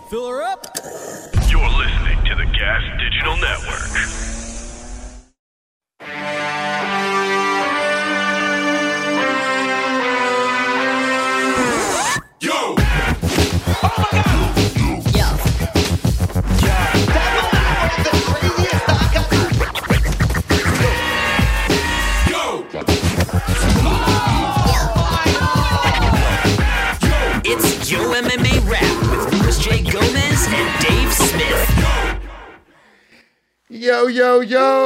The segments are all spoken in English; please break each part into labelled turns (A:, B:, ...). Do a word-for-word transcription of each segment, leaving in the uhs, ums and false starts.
A: Fill her up.
B: You're listening to the Gas Digital Network.
C: Yo! Oh my God!
D: Yo.
C: That was the craziest I got. Yo!
D: It's Yo M M A Rap with Louis J. Gomez and Dave Smith.
E: Yo, yo,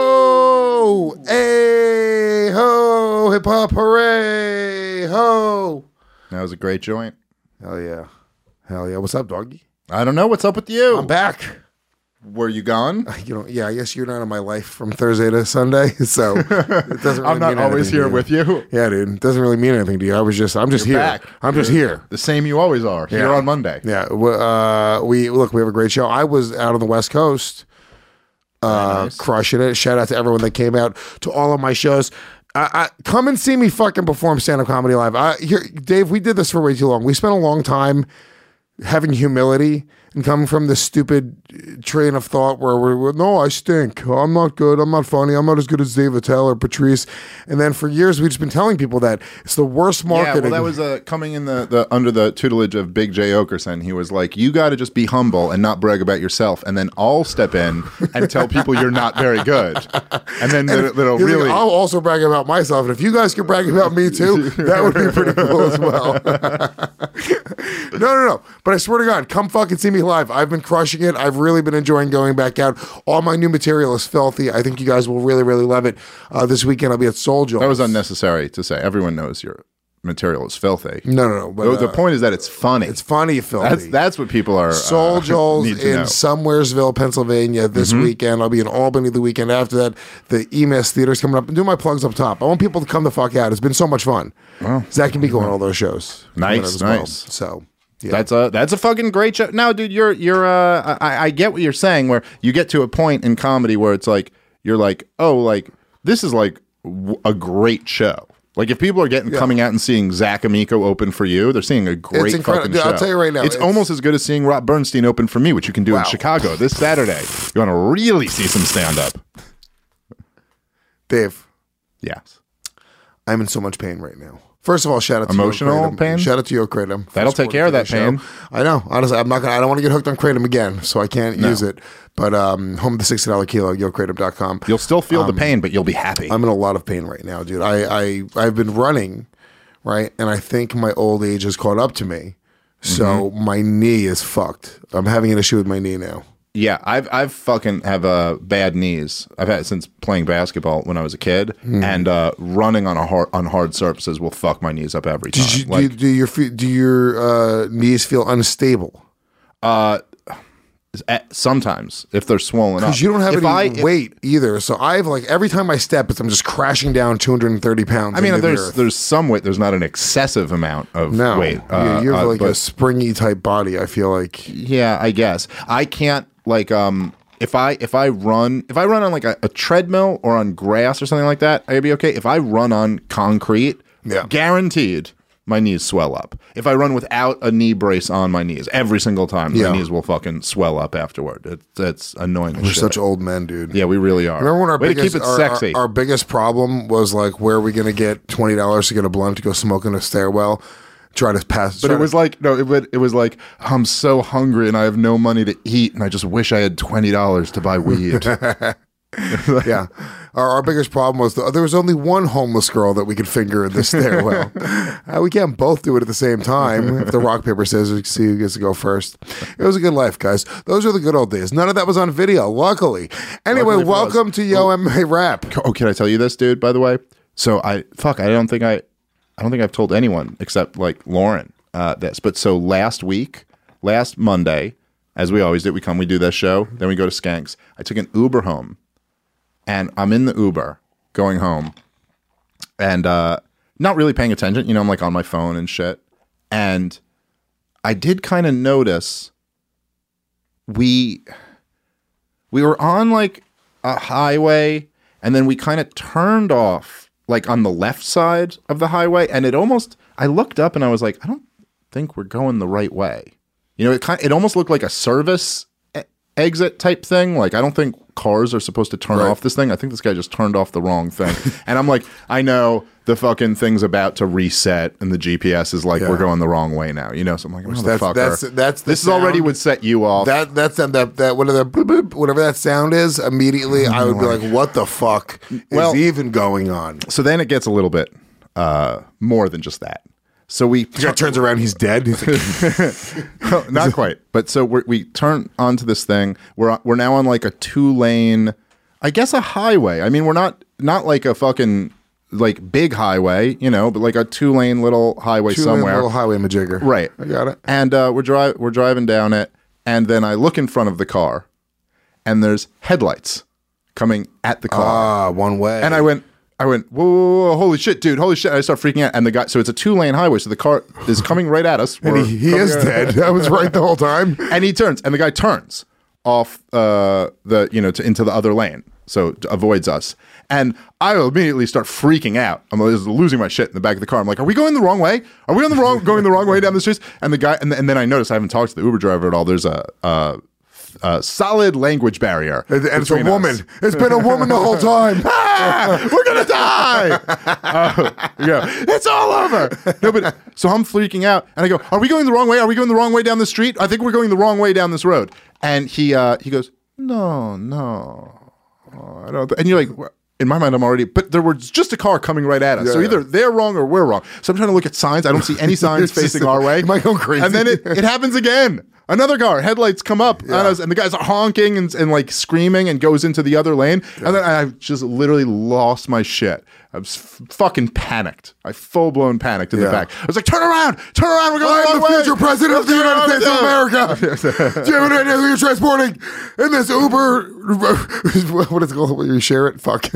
E: yo! Hey, ho! Hip hop, hooray! Ho!
F: That was a great joint.
E: Hell yeah. Hell yeah. What's up, doggy?
F: I don't know. What's up with you?
E: I'm back.
F: Were you gone?
E: You know, yeah, I guess you're not in my life from Thursday to Sunday, so it doesn't really
F: I'm not
E: mean
F: always
E: anything
F: here
E: to
F: with you.
E: Yeah, dude. It doesn't really mean anything to you. I was just, I'm just
F: You're
E: here.
F: back.
E: I'm just here.
F: The same you always are. Here
E: Yeah.
F: on Monday.
E: Yeah. w- Uh, we, look, we have a great show. I was out on the West Coast, uh,
F: nice.
E: crushing it. Shout out to everyone that came out to all of my shows. I, I, come and see me fucking perform stand-up comedy live. I, here, Dave, we did this for way too long. We spent a long time having humility and coming from this stupid train of thought where we're, we're, no, I stink. I'm not good. I'm not funny. I'm not as good as Dave Attell or Patrice. And then for years, we've just been telling people that it's the worst
F: Yeah,
E: marketing.
F: well, that was uh, coming in the, the under the tutelage of Big J Okerson. He was like, "You got to just be humble and not brag about yourself, and then I'll step in and tell people you're not very good." And then
E: And
F: the, little
E: he's like,
F: really,
E: I'll also brag about myself. And if you guys could brag about me too, that would be pretty cool as well. no, no, no. But I swear to God, come fucking see me live. I've been crushing it. I've really been enjoying going back out. All my new material is filthy. I think you guys will really, really love it. Uh, this weekend, I'll be at Soul Jones.
F: that was unnecessary to say. Everyone knows your material is filthy.
E: No, no, no. But,
F: the, the
E: uh,
F: point is that it's funny.
E: it's funny, filthy.
F: That's that's what people are.
E: Soul
F: uh,
E: Joel's
F: need to
E: in
F: know.
E: Somewheresville, Pennsylvania this weekend. I'll be in Albany the weekend after that. The E M A S Theater's coming up. Do my plugs up top. I want people to come the fuck out. It's been so much fun. Zach can be going to all those shows.
F: Nice,
E: Coming out as well.
F: nice.
E: So, yeah.
F: That's a that's a fucking great show. Now, dude, you're you're uh, I, I get what you're saying. Where you get to a point in comedy where it's like you're like, oh, like this is like w- a great show. Like if people are getting
E: Yeah.
F: coming out and seeing Zach Amico open for you, they're seeing a great
E: incredible.
F: fucking
E: Dude,
F: show.
E: I'll tell you right now,
F: it's,
E: it's-
F: almost as good as seeing Rob Bernstein open for me, which you can do
E: Wow.
F: in Chicago this Saturday. You want to really see some stand up?
E: Dave,
F: Yes,
E: I'm in so much pain right now. First of all, shout out to
F: Emotional
E: Yo Kratom.
F: pain?
E: Shout out to Yo Kratom. for
F: That'll take
E: supporting
F: care of that
E: today's
F: pain.
E: show. I know. Honestly, I'm not gonna. I don't want to get hooked on Kratom again, so I can't use it. But um, home of the sixty dollar kilo, yo kratom dot com.
F: you'll still feel
E: Um,
F: the pain, but you'll be happy.
E: I'm in a lot of pain right now, dude. I, I I've been running, right, and I think my old age has caught up to me. So
F: Mm-hmm.
E: my knee is fucked. I'm having an issue with my knee now.
F: Yeah, I've I've fucking have uh, bad knees. I've had it since playing basketball when I was a kid,
E: Hmm.
F: and uh, running on a hard on hard surfaces will fuck my knees up every time.
E: Did you,
F: like,
E: do, do your fe- do your uh, knees feel unstable?
F: uh, eh, sometimes if they're swollen up,
E: Because you don't have
F: if
E: any
F: I, if-
E: weight either. So I've like every time I step, it's I'm just crashing down two hundred thirty pounds.
F: I mean,
E: into the
F: there's
E: earth.
F: there's some weight. There's not an excessive amount of
E: no
F: weight.
E: you,
F: uh,
E: you have
F: uh,
E: like a
F: but-
E: springy type body. I feel like
F: Yeah, I guess I can't like um if I if I run if I run on like a, a treadmill or on grass or something like that, I'd be okay. If I run on concrete,
E: Yeah.
F: guaranteed my knees swell up. If I run without a knee brace on my knees, every single time
E: Yeah.
F: my knees will fucking swell up afterward. It, it's annoying. as
E: we're
F: shit.
E: such old men, dude.
F: Yeah, we really are.
E: Remember when our
F: Way
E: biggest
F: to keep it
E: our,
F: sexy?
E: Our, our biggest problem was like, where are we going to get twenty dollars to get a blunt to go smoke in a stairwell? Try to pass.
F: But
E: try
F: it was
E: to,
F: like no, it would, it was like I'm so hungry and I have no money to eat, and I just wish I had twenty dollars to buy weed.
E: yeah. Our, our biggest problem was the, there was only one homeless girl that we could finger in the stairwell. uh, we can't both do it at the same time. If the rock paper scissors, see who gets to go first. It was a good life, guys. Those are the good old days. None of that was on video, luckily. Anyway,
F: Luckily for us.
E: welcome to Yo M M A Rap.
F: Oh, can I tell you this, dude? By the way, so I fuck. I don't think I, I don't think I've told anyone except like Lauren uh, this. But so last week, last Monday, as we always do, we come, we do this show, then we go to Skanks. I took an Uber home, and I'm in the Uber going home, and uh, not really paying attention. You know, I'm like on my phone and shit, and I did kind of notice we we were on like a highway. And then we kind of turned off, like on the left side of the highway. And it almost, I looked up and I was like, I don't think we're going the right way. You know, it kind it almost looked like a service e- exit type thing. Like I don't think cars are supposed to turn
E: Right.
F: off this thing. I think this guy just turned off the wrong thing. And I'm like, I know the fucking thing's about to reset, and the G P S is like,
E: Yeah.
F: we're going the wrong way now. You know, so I'm like,
E: That's-
F: motherfucker.
E: that's- that's the
F: this is already
E: sound-
F: would set you off.
E: That that's that that, that whatever, bloop, bloop, whatever that sound is. Immediately, I would be like, "What the fuck is
F: Well-
E: even going on?"
F: so then it gets a little bit uh, more than just that. So we
E: The guy turns around, he's dead. He's like,
F: not quite, but so we're, we turn onto this thing. We're we're now on like a two lane, I guess a highway. I mean, we're not not like a fucking like big highway, you know, but like a two lane little highway
E: Two-lane
F: somewhere.
E: little highway majigger.
F: Right,
E: I got it.
F: And uh, we're drive we're driving down it, and then I look in front of the car, and there's headlights coming at the car.
E: Ah, one way.
F: And I went, I went, whoa, whoa, whoa, holy shit, dude, holy shit. And I start freaking out. And the guy, so it's a two lane highway. So the car is coming right at us.
E: and
F: We're
E: he, he
F: coming
E: is
F: at-
E: dead. I was right the whole time.
F: And he turns, and the guy turns off uh, the, you know, to, into the other lane. So t- avoids us. And I immediately start freaking out. I'm just losing my shit in the back of the car. I'm like, are we going the wrong way? Are we on the wrong, going the wrong way down the streets? And the guy, and, and then I notice I haven't talked to the Uber driver at all. There's a, a, a solid language barrier.
E: And, and it's a
F: between us.
E: woman. It's been a woman the whole time.
F: Ah, we're gonna die. Uh, yeah, it's all over. No, but so I'm freaking out, and I go, "Are we going the wrong way? Are we going the wrong way down the street? I think we're going the wrong way down this road." And he uh, he goes, "No, no, oh, I don't." Th-. And you're like, "What?" In my mind, I'm already, but there was just a car coming right at us. So
E: Yeah.
F: either they're wrong or we're wrong. So I'm trying to look at signs. I don't see any signs
E: It's just-
F: facing our way.
E: am I going crazy?
F: And then it, it happens again. Another car, headlights come up on us, and the guy's honking and, and like screaming and goes into the other lane. And then I just literally lost my shit. I was f- fucking panicked. I full blown panicked in the
E: Yeah.
F: back. I was like, turn around, turn around, we're going the
E: I'm
F: wrong
E: the
F: way.
E: future president of the
F: Turn
E: United
F: around,
E: States of
F: yeah.
E: America. Do you have any idea who you're transporting in this Uber? What is it called? Will you share it? Fuck.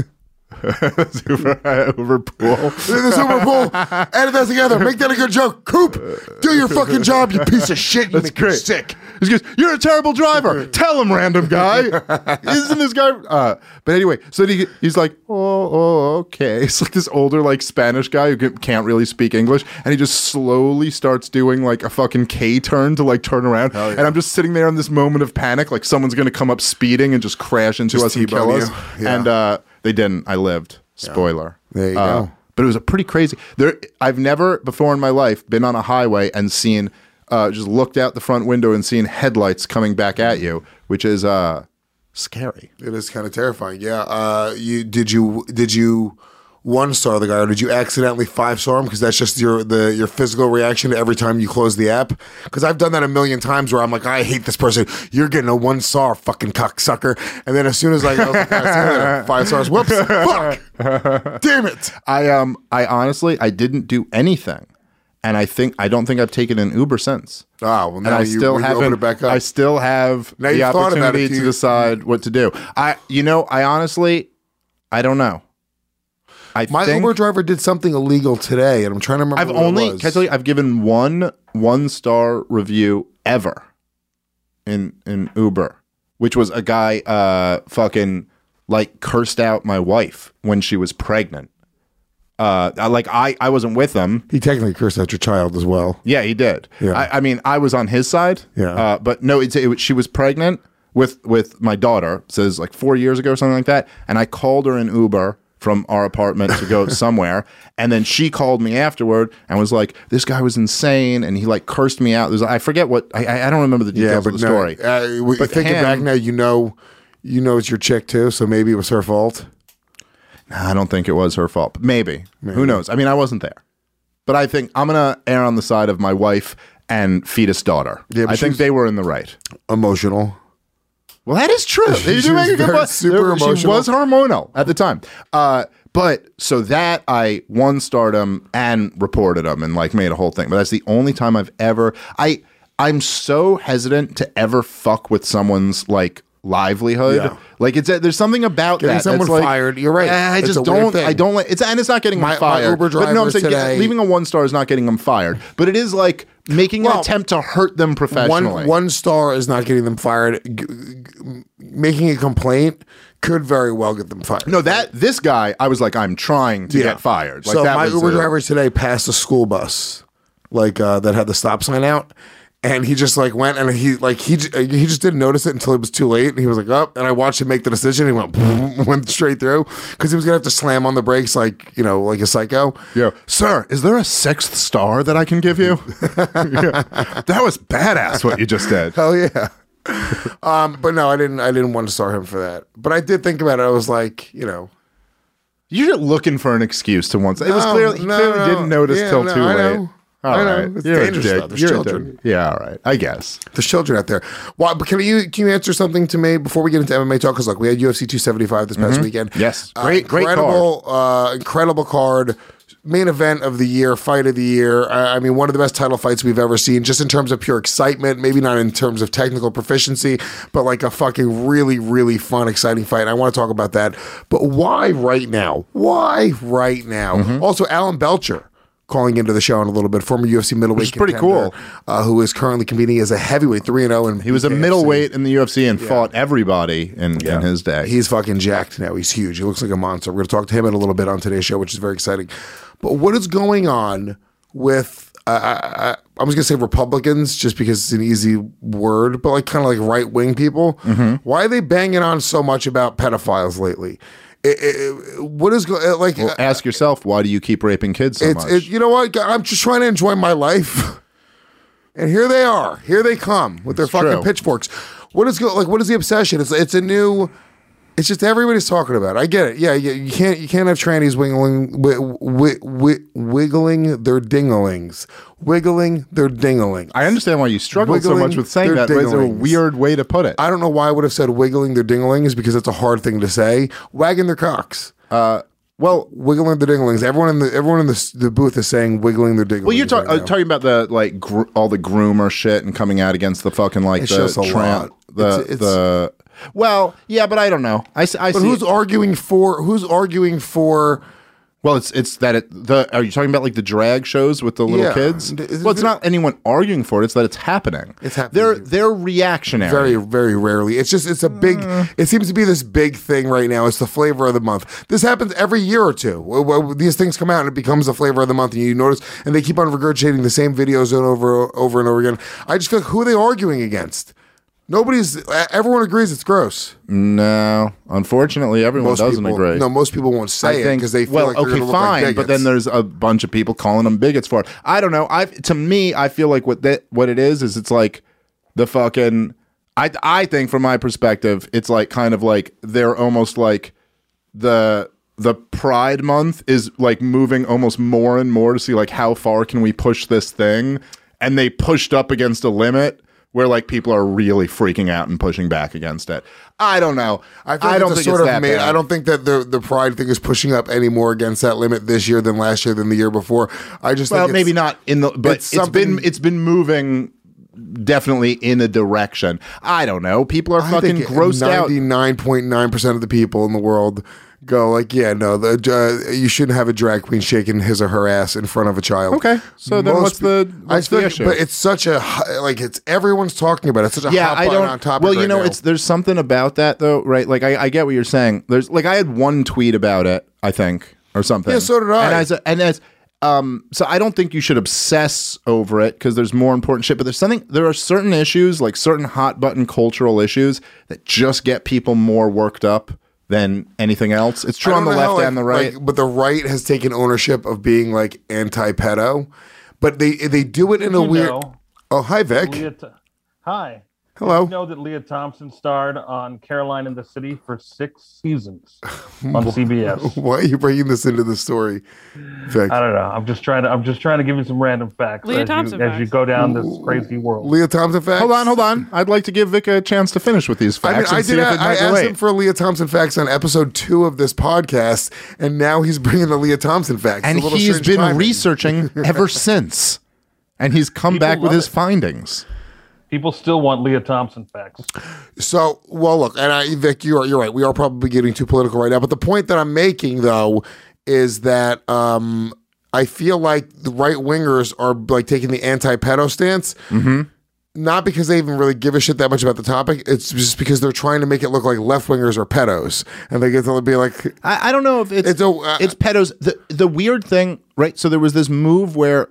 F: Uber, Uber pool.
E: In this Uber pool. Edit that together. Make that a good joke. Coop, do your fucking job, you piece of shit. You
F: That's
E: make me
F: great.
E: sick.
F: He goes, "You're a terrible driver." Tell him, random guy. Isn't this guy? Uh, but anyway, so he, he's like, "Oh, oh, okay." It's like this older, like Spanish guy who can't really speak English, and he just slowly starts doing like a fucking K turn to like turn around.
E: yeah.
F: And I'm just sitting there in this moment of panic, like someone's gonna come up speeding and just crash into
E: Just
F: us and kill
E: T-bone
F: us.
E: you. Yeah.
F: And uh, they didn't. I lived. Spoiler.
E: There you
F: Uh,
E: go.
F: But it was a pretty crazy. There, I've never before in my life been on a highway and seen, uh, just looked out the front window and seen headlights coming back at you, which is uh, scary.
E: It is kind of terrifying. Yeah. Uh, you did you did you one star the guy, or did you accidentally five star him? Because that's just your the your physical reaction to every time you close the app. Because I've done that a million times where I'm like, I hate this person. You're getting a one star, fucking cocksucker. And then as soon as I go five stars, whoops, fuck, damn it.
F: I um, I honestly, I didn't do anything, and I think I don't think I've taken an Uber since.
E: Ah, well
F: And
E: now
F: I
E: you,
F: still
E: you
F: haven't.
E: open it back up.
F: I still have
E: Now
F: the
E: you've thought about
F: opportunity
E: it,
F: to
E: you-
F: decide what to do. I, you know, I honestly, I don't know. I
E: My
F: think
E: Uber driver did something illegal today, and I'm trying to remember.
F: I've
E: what
F: only,
E: it was.
F: can I tell you, I've given one one star review ever in in Uber, which was a guy uh fucking like cursed out my wife when she was pregnant. Uh, I- like I I wasn't with him.
E: He technically cursed out your child as well.
F: Yeah, he did.
E: Yeah.
F: I, I mean, I was on his side.
E: Yeah.
F: Uh, but no, it's, it, she was pregnant with with my daughter. Says like four years ago or something like that. And I called her in Uber from our apartment to go somewhere, and then she called me afterward and was like, "This guy was insane," and he like cursed me out. There's I forget what I I I don't remember the details of the
E: no,
F: story.
E: Uh, we-
F: But
E: thinking
F: him-
E: back now, you know, you know it's your chick too, so maybe it was her fault.
F: I don't think it was her fault. But maybe. Who knows? I mean, I wasn't there. But I think I'm going to err on the side of my wife and fetus daughter.
E: Yeah, but
F: I
E: she
F: think
E: was-
F: they were in the right.
E: Emotional.
F: Well, that is true. You
E: She
F: do make
E: was
F: a good
E: very
F: point.
E: super
F: She
E: emotional.
F: was hormonal at the time. Uh, but so that I one starred him and reported him and like made a whole thing. But that's the only time I've ever. I I'm so hesitant to ever fuck with someone's like livelihood.
E: Yeah.
F: Like it's a, there's something about
E: Getting
F: that.
E: someone
F: that's like,
E: fired, you're right.
F: eh, I
E: It's
F: just
E: a weird
F: don't.
E: thing.
F: I don't like it's and it's not getting
E: My-
F: them
E: my
F: fired.
E: Uber
F: but no, I'm
E: drivers
F: saying yeah,
E: today-
F: leaving a one star is not getting them fired. But it is like making an
E: Well,
F: attempt to hurt them professionally.
E: One one star is not getting them fired. G- g- making a complaint could very well get them fired.
F: No, that this guy, I was like, I'm trying to
E: Yeah.
F: get fired. Like
E: so
F: that
E: my
F: was
E: Uber
F: a-
E: driver today passed a school bus, like uh, that had the stop sign out, And he just like went and he like he j- he just didn't notice it until it was too late. And he was like, "Up!" And I watched him make the decision. He went went straight through because he was gonna have to slam on the brakes like you know like a psycho.
F: Yeah, sir, is there a sixth star that I can give you? Yeah. That was badass what you just did.
E: Hell yeah. um, but no, I didn't. I didn't want to star him for that. But I did think about it. I was like, you know,
F: You're looking for an excuse to once. It was
E: No,
F: clearly he
E: no,
F: clearly
E: no.
F: didn't notice
E: Yeah,
F: till
E: no,
F: too
E: I
F: late.
E: know.
F: All
E: I know.
F: right.
E: It's
F: You're a
E: dangerous
F: dick.
E: stuff. There's
F: You're a
E: children.
F: dick. Yeah, all right. I guess.
E: there's children out there. Why? But can you can you answer something to me before we get into M M A talk? Because like we had U F C two seventy-five this past weekend.
F: Yes.
E: Uh,
F: Great- great
E: incredible, uh, incredible card. Main event of the year, fight of the year. I, I mean, one of the best title fights we've ever seen, just in terms of pure excitement. Maybe not in terms of technical proficiency, but like a fucking really, really fun, exciting fight. And I want to talk about that. But why right now? Why right now?
F: Mm-hmm.
E: Also, Alan Belcher calling into the show in a little bit, former U F C middleweight
F: Which is pretty
E: contender,
F: cool.
E: uh, who is currently competing as a heavyweight three and oh. And
F: He was a middleweight in the U F C and fought everybody in, in his day.
E: He's fucking jacked now. He's huge. He looks like a monster. We're going to talk to him in a little bit on today's show, which is very exciting. But what is going on with, uh, I, I, I was going to say Republicans, just because it's an easy word, but like kind of like right wing people.
F: Mm-hmm.
E: Why are they banging on so much about pedophiles lately? It, it, what is going like?
F: Well, ask yourself, why do you keep raping kids so
E: it's
F: much?
E: it, you know what? I'm just trying to enjoy my life, and here they are. Here they come with their
F: It's
E: fucking
F: true.
E: pitchforks. What is go like? What is the obsession? It's it's a new. It's just everybody's talking about it. I get it. Yeah, yeah. You can't you can't have trannies wiggling wi- wi- wi- wiggling their dinglings, wiggling their dingling.
F: I understand why you struggle so
E: Wiggling
F: much with saying
E: their
F: that, but it's a
E: dinglings.
F: weird way to put it.
E: I don't know why I would have said wiggling their dinglings because it's a hard thing to say. Wagging their cocks.
F: well,
E: Wiggling their dinglings. Everyone in the everyone in the, the booth is saying wiggling their dinglings.
F: well, you're talk-
E: right
F: uh,
E: now.
F: talking about the like gr- all the groomer shit and coming out against the fucking like
E: It's
F: the
E: just a lot.
F: the
E: It's- it's-
F: the. Well, yeah, but I don't know. I, s- I
E: But
F: see.
E: who's arguing for? Who's arguing for?
F: Well, it's it's that it the are you talking about like the drag shows with the little
E: Yeah.
F: kids?
E: D- is
F: Well, it's
E: it-
F: not anyone arguing for it. It's that it's happening.
E: It's happening.
F: They're they're reactionary.
E: Very, very rarely. It's just, it's a big, it seems to be this big thing right now. It's the flavor of the month. This happens every year or two. Well, well, These things come out and it becomes the flavor of the month. And you notice, and they keep on regurgitating the same videos over, over and over again. I just feel like, who are they arguing against? Nobody's, everyone agrees it's gross.
F: No, unfortunately, everyone
E: Most
F: doesn't
E: people,
F: agree.
E: No, most people won't say it because they feel
F: well,
E: like they're
F: okay,
E: going to look
F: fine,
E: like
F: but then
E: bigots.
F: there's a bunch of people calling them bigots for it. I don't know. I to me, I feel like what that what it is is it's like the fucking. I I think from my perspective, it's like kind of like they're almost like the the Pride Month is like moving almost more and more to see like how far can we push this thing, and they pushed up against a limit. Where like people are really freaking out and pushing back against it. I don't know.
E: I, feel
F: I
E: like
F: don't
E: it's a
F: think
E: sort
F: it's
E: of
F: that
E: made,
F: bad.
E: I don't think that the the pride thing is pushing up any more against that limit this year than last year than the year before. I just
F: Well,
E: think it's-
F: maybe not in the, but
E: it's
F: it's been
E: something-
F: it's been moving definitely in a direction. I don't know. People are
E: I
F: fucking
E: think
F: grossed out.
E: ninety-nine point nine percent of the people in the world go like, yeah, no, the uh, you shouldn't have a drag queen shaking his or her ass in front of a child.
F: Okay, so then what's the-
E: pe-
F: what's
E: I feel
F: the
E: like-
F: issue?
E: But it's such a hi- like it's everyone's talking about it. It's such a
F: Yeah,
E: hot
F: I
E: button
F: don't.
E: on topic.
F: Well, you
E: right
F: know,
E: now.
F: it's there's something about that though, right? Like I, I get what you're saying. There's like I had one tweet about it, I think, or something.
E: Yeah, so did I.
F: And as a, and as um, so I don't think you should obsess over it because there's more important shit. But there's something. There are certain issues, like certain hot button cultural issues, that just get people more worked up than anything else. It's true
E: I
F: on
E: don't
F: the
E: know how,
F: left
E: like-
F: and the right.
E: like, but the right has taken ownership of being like anti-pedo, but they they do it in a
A: you
E: weird.
A: know,
E: Oh, hi Vic.
A: Leah Th- Hi.
E: Hello.
A: Did you know that Leah Thompson starred on Caroline in the City for six seasons on C B S?
E: Why are you bringing this into the story, Vic?
A: I don't know. I'm just trying to. I'm just trying to give you some random facts
G: Leah
A: as,
G: Thompson
A: you, as you
G: facts.
A: go down this crazy world.
E: Leah Thompson facts.
F: Hold on, hold on. I'd like to give Vic a chance to finish with these
E: I mean,
F: facts
E: I
F: and see
E: did.
F: if it
E: I
F: might
E: asked
F: relate.
E: him for Leah Thompson facts on episode two of this podcast, and now he's bringing the Leah Thompson facts.
F: and
E: It's a little
F: he's
E: strange
F: been
E: timing.
F: researching ever since. And he's come
A: People
F: back with
A: love
F: his
A: it.
F: findings.
A: People still want Leah Thompson facts.
E: So, well, look, and I, Vic, you're you're right. We are probably getting too political right now, but the point that I'm making though is that um, I feel like the right wingers are like taking the anti-pedo stance.
F: Mm-hmm.
E: Not because they even really give a shit that much about the topic. It's just because they're trying to make it look like left wingers are pedos, and they get to be like,
F: I, I don't know if it's
E: It's a- uh,
F: it's pedos. The the weird thing, right? So there was this move where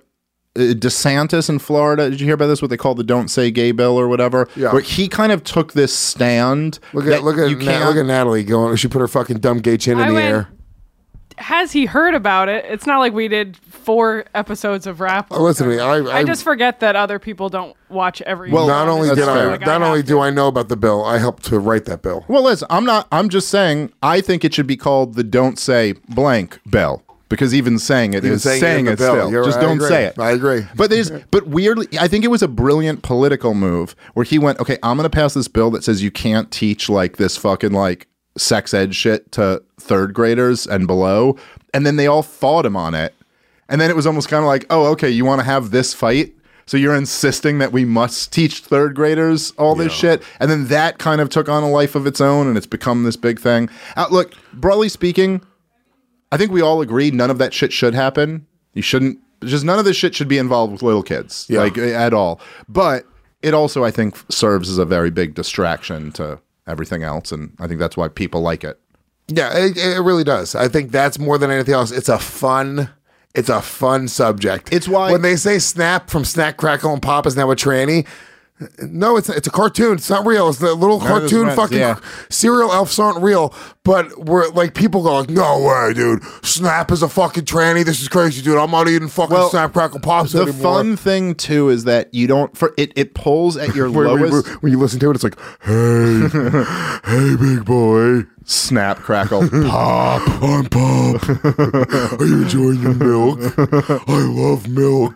F: DeSantis in Florida. Did you hear about this? What they call the "Don't Say Gay" bill or whatever?
E: Yeah.
F: Where he kind of took this stand.
E: Look
F: that
E: at look at
F: you
E: Na-
F: can't-
E: look at Natalie going. She put her fucking dumb gay chin in
G: I
E: the
G: went-
E: air.
G: Has he heard about it? It's not like we did four episodes of rap.
E: Oh, listen to me. I, I,
G: I just forget that other people don't watch every.
F: Well,
E: not only
F: That's
E: did I,
F: fair.
G: Like,
E: not
G: I
E: only
G: have
E: do
G: to.
E: I know about the bill, I helped to write that bill.
F: Well, listen, I'm not. I'm just saying. I think it should be called the "Don't Say Blank" bill because even saying it
E: Even
F: is
E: saying
F: saying,
E: it in
F: it
E: the bill.
F: still.
E: You're
F: Just
E: right. I
F: don't
E: agree.
F: say it.
E: I agree.
F: But there's, but weirdly, I think it was a brilliant political move where he went, okay, I'm going to pass this bill that says you can't teach like this fucking like sex ed shit to third graders and below. And then they all fought him on it. And then it was almost kind of like, oh, okay, you want to have this fight? So you're insisting that we must teach third graders all this shit? And then that kind of took on a life of its own and it's become this big thing. Uh, look, broadly speaking, I think we all agree none of that shit should happen. You shouldn't, just none of this shit should be involved with little kids,
E: Yeah.
F: like at all. But it also, I think, serves as a very big distraction to everything else. And I think that's why people like it.
E: Yeah, it, it really does. I think that's more than anything else. It's a fun, it's a fun subject.
F: It's why-
E: when they say Snap from Snack, Crackle, and Pop is now a tranny. No, it's it's a cartoon. It's not real. It's the little
F: None of this
E: cartoon
F: runs,
E: fucking
F: yeah.
E: cereal elves aren't real. But we're like people go like, no way, dude. Snap is a fucking tranny. This is crazy, dude. I'm not eating fucking
F: Well,
E: Snap, Crackle, Pops
F: The
E: anymore.
F: fun thing too is that you don't for it. It pulls at your
E: Where- where-
F: lowest.
E: where- when you listen to it, it's like, hey, hey, big boy.
F: Snap, crackle, pop.
E: I'm Pop. Are you enjoying your milk? I love milk.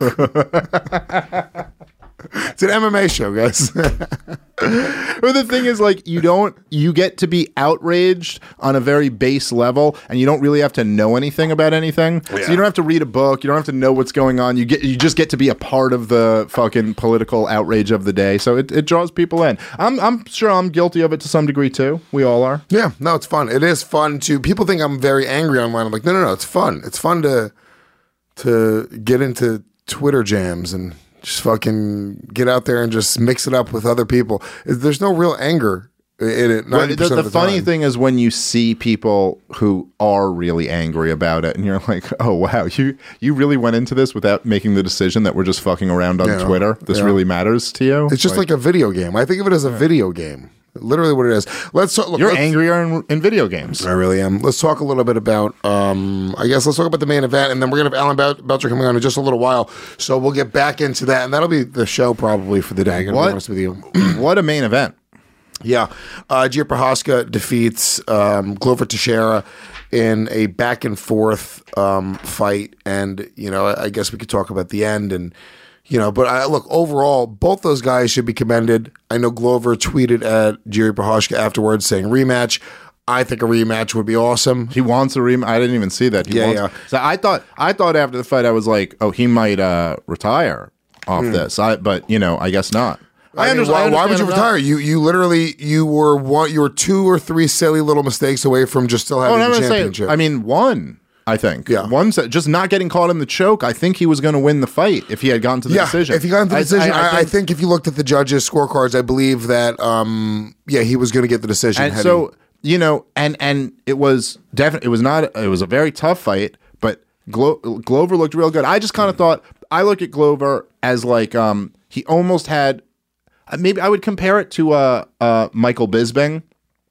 E: It's an M M A show, guys.
F: But the thing is, like, you don't, you get to be outraged on a very base level, and you don't really have to know anything about anything. So you don't have to read a book. You don't have to know what's going on. You get, you just get to be a part of the fucking political outrage of the day. So it, it draws people in. I'm, I'm sure I'm guilty of it to some degree too. We all are.
E: Yeah, no, it's fun. It is fun to. People think I'm very angry online. I'm like, no, no, no. It's fun. It's fun to to get into Twitter jams and just fucking get out there and just mix it up with other people. There's no real anger in it.
F: Well,
E: ninety
F: the
E: percent
F: the
E: of the
F: funny
E: time.
F: thing is when you see people who are really angry about it, and you're like, "Oh wow, you you really went into this without making the decision that we're just fucking around on
E: Yeah.
F: Twitter. This
E: Yeah.
F: really matters to you."
E: It's just like, a video game. I think of it as a video game. Literally, what it is. Let's talk. Look,
F: you're
E: let's-
F: angrier in, in video games.
E: I really am. Let's talk a little bit about, um, I guess let's talk about the main event, and then we're going to have Alan Bel- Belcher coming on in just a little while. So we'll get back into that, and that'll be the show probably for the day. I'm gonna be
F: What?
E: honest with you.
F: What a main event!
E: Yeah. Uh, Gia Prohaska defeats um, Glover Teixeira in a back and forth um, fight. And, you know, I, I guess we could talk about the end and, you know, but I, look, overall, both those guys should be commended. I know Glover tweeted at Gia Prohaska afterwards saying rematch. I think a rematch would be awesome.
F: He wants a rematch. I didn't even see that. He
E: Yeah,
F: wants-
E: yeah.
F: So I thought, I thought after the fight, I was like, "Oh, he might uh, retire off this." I, but you know, I guess not.
E: I mean,
F: understand-
E: why,
F: I
E: why would
F: understand
E: you
F: him not.
E: retire? You you literally you were one you were two or three silly little mistakes away from just still
F: Oh,
E: having
F: and I'm
E: the
F: gonna say,
E: championship.
F: I mean, one. I think.
E: Yeah.
F: One set, just not getting caught in the choke. I think he was going to win the fight if he had gotten to the
E: yeah,
F: decision.
E: if he got into the
F: I-
E: decision, I, I,
F: think,
E: think if you looked at the judges' scorecards, I believe that um, yeah, he was going to get the decision.
F: And
E: had
F: so you know, and and it was definitely it was not it was a very tough fight, but Glo- Glover looked real good. I just kind of thought I look at Glover as like um he almost had maybe I would compare it to uh uh Michael Bisping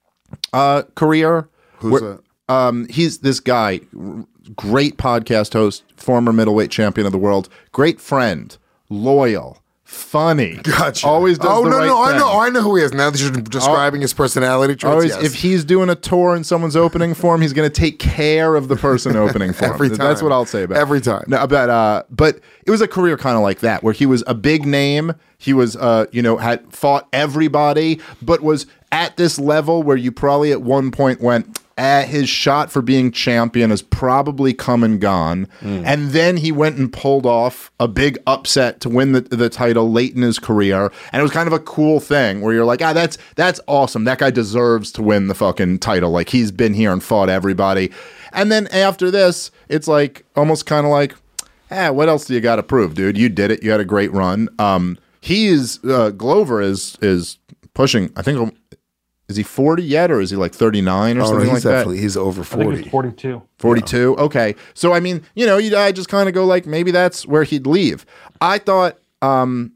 F: uh career.
E: Who's
F: where- um he's this guy, r- great podcast host, former middleweight champion of the world, great friend, loyal, funny.
E: Gotcha.
F: Always does
E: Oh
F: the
E: no,
F: right
E: no,
F: thing.
E: I know, I know who he is. Now that you're describing his personality traits,
F: Always,
E: yes.
F: if he's doing a tour and someone's opening for him, he's going to take care of the person opening for him.
E: Every
F: That's
E: time.
F: what I'll say about
E: Every
F: it.
E: time.
F: No, but uh, but it was a career kind of like that, where he was a big name. He was, uh, you know, had fought everybody, but was at this level where you probably at one point went, eh, his shot for being champion has probably come and gone.
E: Mm.
F: And then he went and pulled off a big upset to win the, the title late in his career. And it was kind of a cool thing where you're like, ah, that's that's awesome. That guy deserves to win the fucking title. Like, he's been here and fought everybody. And then after this, it's like almost kind of like, eh, what else do you got to prove, dude? You did it. You had a great run. Um, he is uh, Glover is is pushing. I think is is he forty yet, or is he like thirty-nine or
E: Oh, no,
F: something
E: he's
F: like that?
E: definitely he's over
A: I think
E: forty.
A: he's forty-two.
F: forty-two. Okay. So I mean, you know, you I just kind of go like maybe that's where he'd leave. I thought um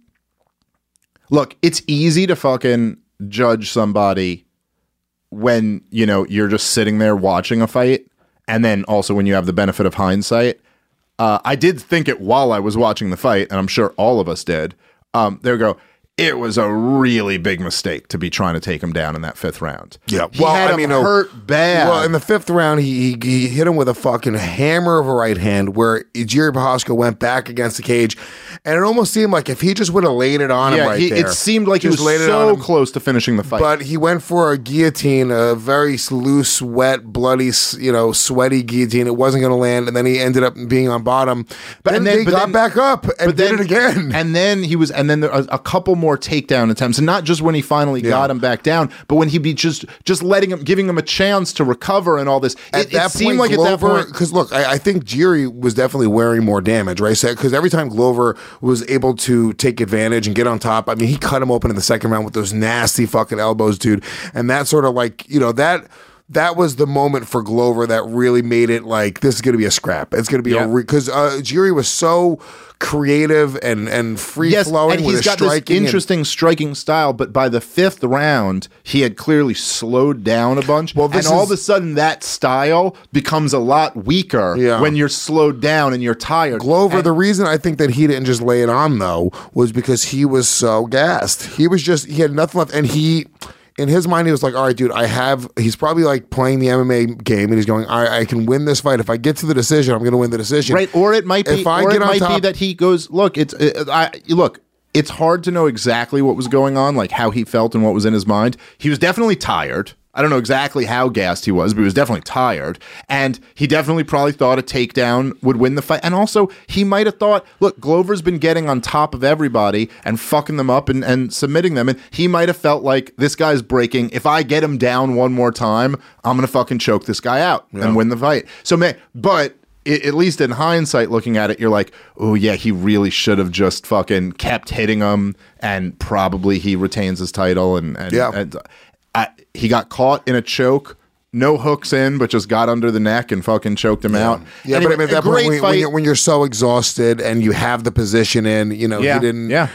F: look, it's easy to fucking judge somebody when, you know, you're just sitting there watching a fight, and then also when you have the benefit of hindsight. Uh, I did think it while I was watching the fight, and I'm sure all of us did. Um, there we go. It was a really big mistake to be trying to take him down in that fifth round.
E: Yeah.
F: He
E: Well,
F: had
E: I
F: him
E: mean, no-
F: hurt bad.
E: Well, in the fifth round, he, he he hit him with a fucking hammer of a right hand where Jiri Prochazka went back against the cage, and it almost seemed like if he just would have laid it on him
F: yeah,
E: right
F: he,
E: there.
F: it seemed like he
E: just
F: was
E: laid it on
F: so
E: him.
F: close to finishing the fight.
E: But he went for a guillotine, a very loose, wet, bloody, you know, sweaty guillotine. It wasn't going to land, and then he ended up being on bottom. But then,
F: and then-
E: they
F: but
E: got
F: then-
E: back up and
F: but
E: did
F: then-
E: it again.
F: And then he was, and then there was a couple more takedown attempts, and not just when he finally
E: Yeah.
F: got him back down, but when he be just just letting him, giving him a chance to recover and all this.
E: At
F: It,
E: that
F: it seemed
E: point,
F: like
E: Glover,
F: at that point,
E: because look, I, I think Jiri was definitely wearing more damage, right? Because every time Glover was able to take advantage and get on top, I mean, he cut him open in the second round with those nasty fucking elbows, dude. And that sort of like, you know, that. That was the moment for Glover that really made it like this is going to be a scrap. It's going to be
F: Yeah.
E: a because uh, Jiri was so creative and and free
F: yes,
E: flowing
F: and
E: with
F: he's
E: his
F: got this
E: striking. and-
F: interesting striking style. But by the fifth round, he had clearly slowed down a bunch,
E: Well,
F: and
E: this
F: all
E: is-
F: of a sudden, that style becomes a lot weaker
E: Yeah.
F: when you're slowed down and you're tired.
E: Glover,
F: And-
E: the reason I think that he didn't just lay it on though was because he was so gassed. He was just he had nothing left, and he. In his mind, he was like, all right, dude, I have, he's probably like playing the M M A game and he's going, all right, I can win this fight. If I get to the decision, I'm going to win the decision.
F: Right, or it might be,
E: If I
F: or
E: get
F: it
E: on
F: might be
E: top-
F: that he goes, look, it's, uh, I look, it's hard to know exactly what was going on, like how he felt and what was in his mind. He was definitely tired. I don't know exactly how gassed he was, but he was definitely tired. And he definitely probably thought a takedown would win the fight. And also, he might have thought, look, Glover's been getting on top of everybody and fucking them up and, and submitting them. And he might have felt like this guy's breaking. If I get him down one more time, I'm going to fucking choke this guy out and win the fight. So, man, but i- at least in hindsight, looking at it, you're like, oh, yeah, he really should have just fucking kept hitting him, and probably he retains his title. And, and,
E: Yeah.
F: and I, he got caught in a choke, no hooks in, but just got under the neck and fucking choked him out.
E: Yeah,
F: Anyway,
E: but at
F: a
E: that point,
F: great
E: when,
F: fight.
E: when, you're, when you're so exhausted and you have the position in, you know,
F: yeah,
E: he didn't.
F: yeah.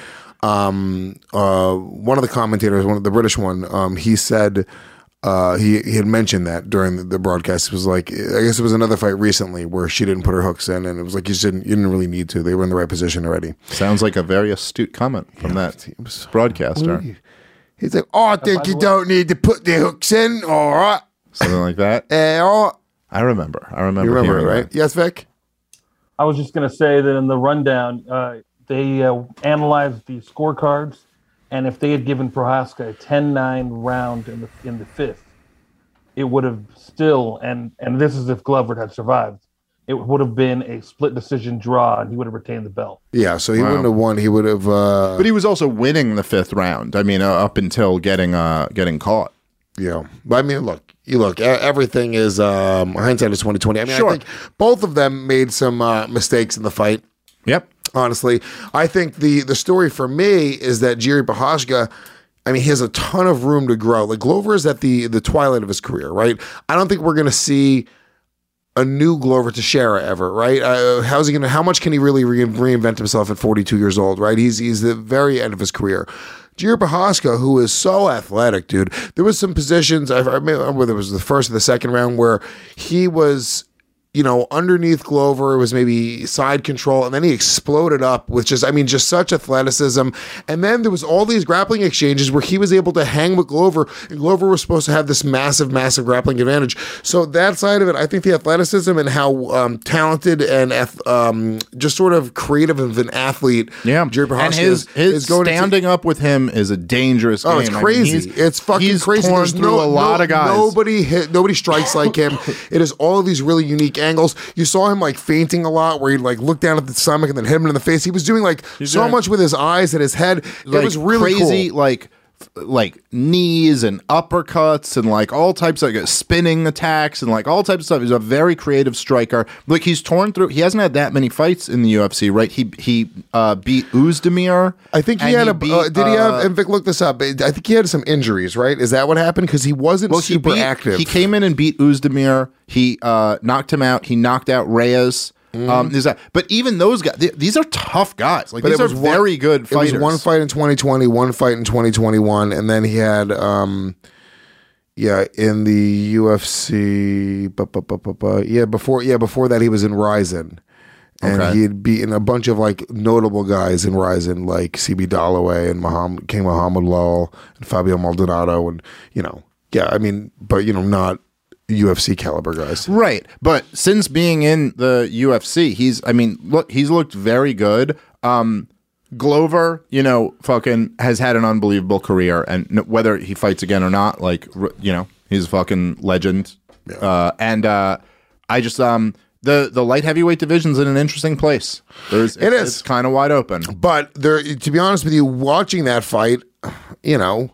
E: Um, uh, one of the commentators, one of the British one, um, he said, uh, he, he had mentioned that during the, the broadcast. It was like, I guess it was another fight recently where she didn't put her hooks in, and it was like you didn't, you didn't really need to. They were in the right position already.
F: Sounds like a very astute comment from that broadcaster.
E: He's like, oh, I think you don't need to put the hooks in. All right.
F: Something like that.
E: Uh, all right.
F: I remember. I remember.
E: You remember it,
F: hearing
E: right?
F: that.
E: Yes, Vic?
A: I was just going to say that in the rundown, uh, they uh, analyzed the scorecards, and if they had given Prochazka a ten nine round in the in the fifth, it would have still, and and this is if Glover had survived, it would have been a split decision draw, and he would have retained the belt.
E: Yeah, so he wouldn't have won. He would have. Uh,
F: But he was also winning the fifth round. I mean, uh, up until getting uh, getting caught.
E: Yeah, but I mean, look, you look. e- Everything is um, hindsight is twenty twenty. I mean,
F: Sure.
E: I think both of them made some uh, mistakes in the fight.
F: Yep.
E: Honestly, I think the the story for me is that Jiri Prochazka, I mean, he has a ton of room to grow. Like Glover is at the the twilight of his career, right? I don't think we're going to see a new Glover Teixeira ever, right? Uh, how's he going to? How much can he really re- reinvent himself at forty-two years old, right? He's he's the very end of his career. Jiri Prochazka, who is so athletic, dude. There was some positions, I remember whether it was the first or the second round, where he was, you know, underneath Glover, it was maybe side control, and then he exploded up with just, I mean, just such athleticism. And then there was all these grappling exchanges where he was able to hang with Glover, and Glover was supposed to have this massive, massive grappling advantage. So that side of it, I think the athleticism and how um, talented and ath- um, just sort of creative of an athlete,
F: Yeah.
E: Jiri Prochazka
F: And his,
E: is,
F: his
E: is going
F: standing
E: to
F: up with him is a dangerous
E: Oh,
F: game.
E: it's
F: I mean,
E: crazy!
F: he's-
E: it's fucking
F: he's
E: crazy.
F: torn
E: There's
F: through
E: no,
F: a lot
E: no-
F: of guys.
E: Nobody hit, nobody strikes like him. It is all of these really unique angles. You saw him like fainting a lot, where he'd like look down at the stomach and then hit him in the face. He was doing like so
F: doing-
E: much with his eyes and his head.
F: like
E: it was really
F: crazy,
E: cool.
F: like like knees and uppercuts and like all types of like, spinning attacks and like all types of stuff. He's a very creative striker. Like he's torn through. He hasn't had that many fights in the U F C, right? He he uh, beat Uzdemir.
E: I think he
F: and
E: had a.
F: beat,
E: uh, did he have?
F: uh,
E: And Vic, look this up. I think he had some injuries, right? Is that what happened? Because he wasn't
F: well, he
E: super
F: beat-
E: active.
F: He came in and beat Uzdemir. He uh, knocked him out. He knocked out Reyes. Um, there's that. But even those guys, th- these are tough guys. Like
E: But
F: these
E: it
F: are
E: was one-
F: very good fighters.
E: It was one fight in twenty twenty, one fight in twenty twenty-one, and then he had, um, yeah, in the U F C. Bu- bu- bu- bu- bu- yeah, before yeah before that he was in Ryzen, and
F: Okay.
E: he had beaten a bunch of like notable guys in Ryzen, like C B Dalloway and Muhammad, King Muhammad Lawal and Fabio Maldonado, and you know, yeah, I mean, but you know, not U F C caliber guys.
F: Right. But since being in the U F C, he's, I mean, look, he's looked very good. Um, Glover, you know, fucking has had an unbelievable career. And n- whether he fights again or not, like, r- you know, he's a fucking legend. Uh, and uh, I just, um, the, the light heavyweight division's in an interesting place. There's,
E: It
F: it's,
E: is.
F: It's kind of wide open.
E: But there, to be honest with you, watching that fight, you know,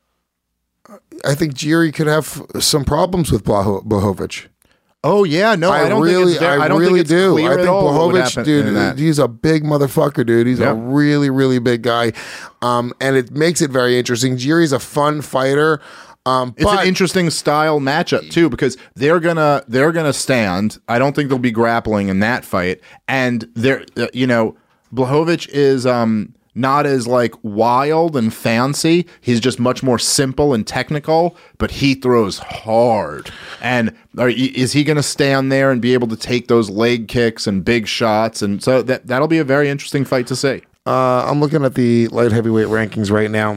E: I think Jiri could have some problems with Blaho- Blachowicz.
F: Oh, yeah. No, I,
E: I,
F: don't
E: really,
F: think it's very,
E: I,
F: I don't
E: really
F: think it's
E: do.
F: clear
E: I
F: at
E: think
F: all what would
E: Blachowicz,
F: happen
E: dude,
F: in that.
E: he's a big motherfucker, dude. He's
F: Yeah.
E: a really, really big guy, um, and it makes it very interesting. Jiri's a fun fighter. Um,
F: It's
E: but
F: an interesting style matchup too because they're gonna they're gonna stand. I don't think they'll be grappling in that fight, and they're uh, you know Blachowicz is um not as like wild and fancy. He's just much more simple and technical, but he throws hard. And are, is he gonna stand there and be able to take those leg kicks and big shots? And so that that'll be a very interesting fight to see.
E: Uh, I'm looking at the light heavyweight rankings right now.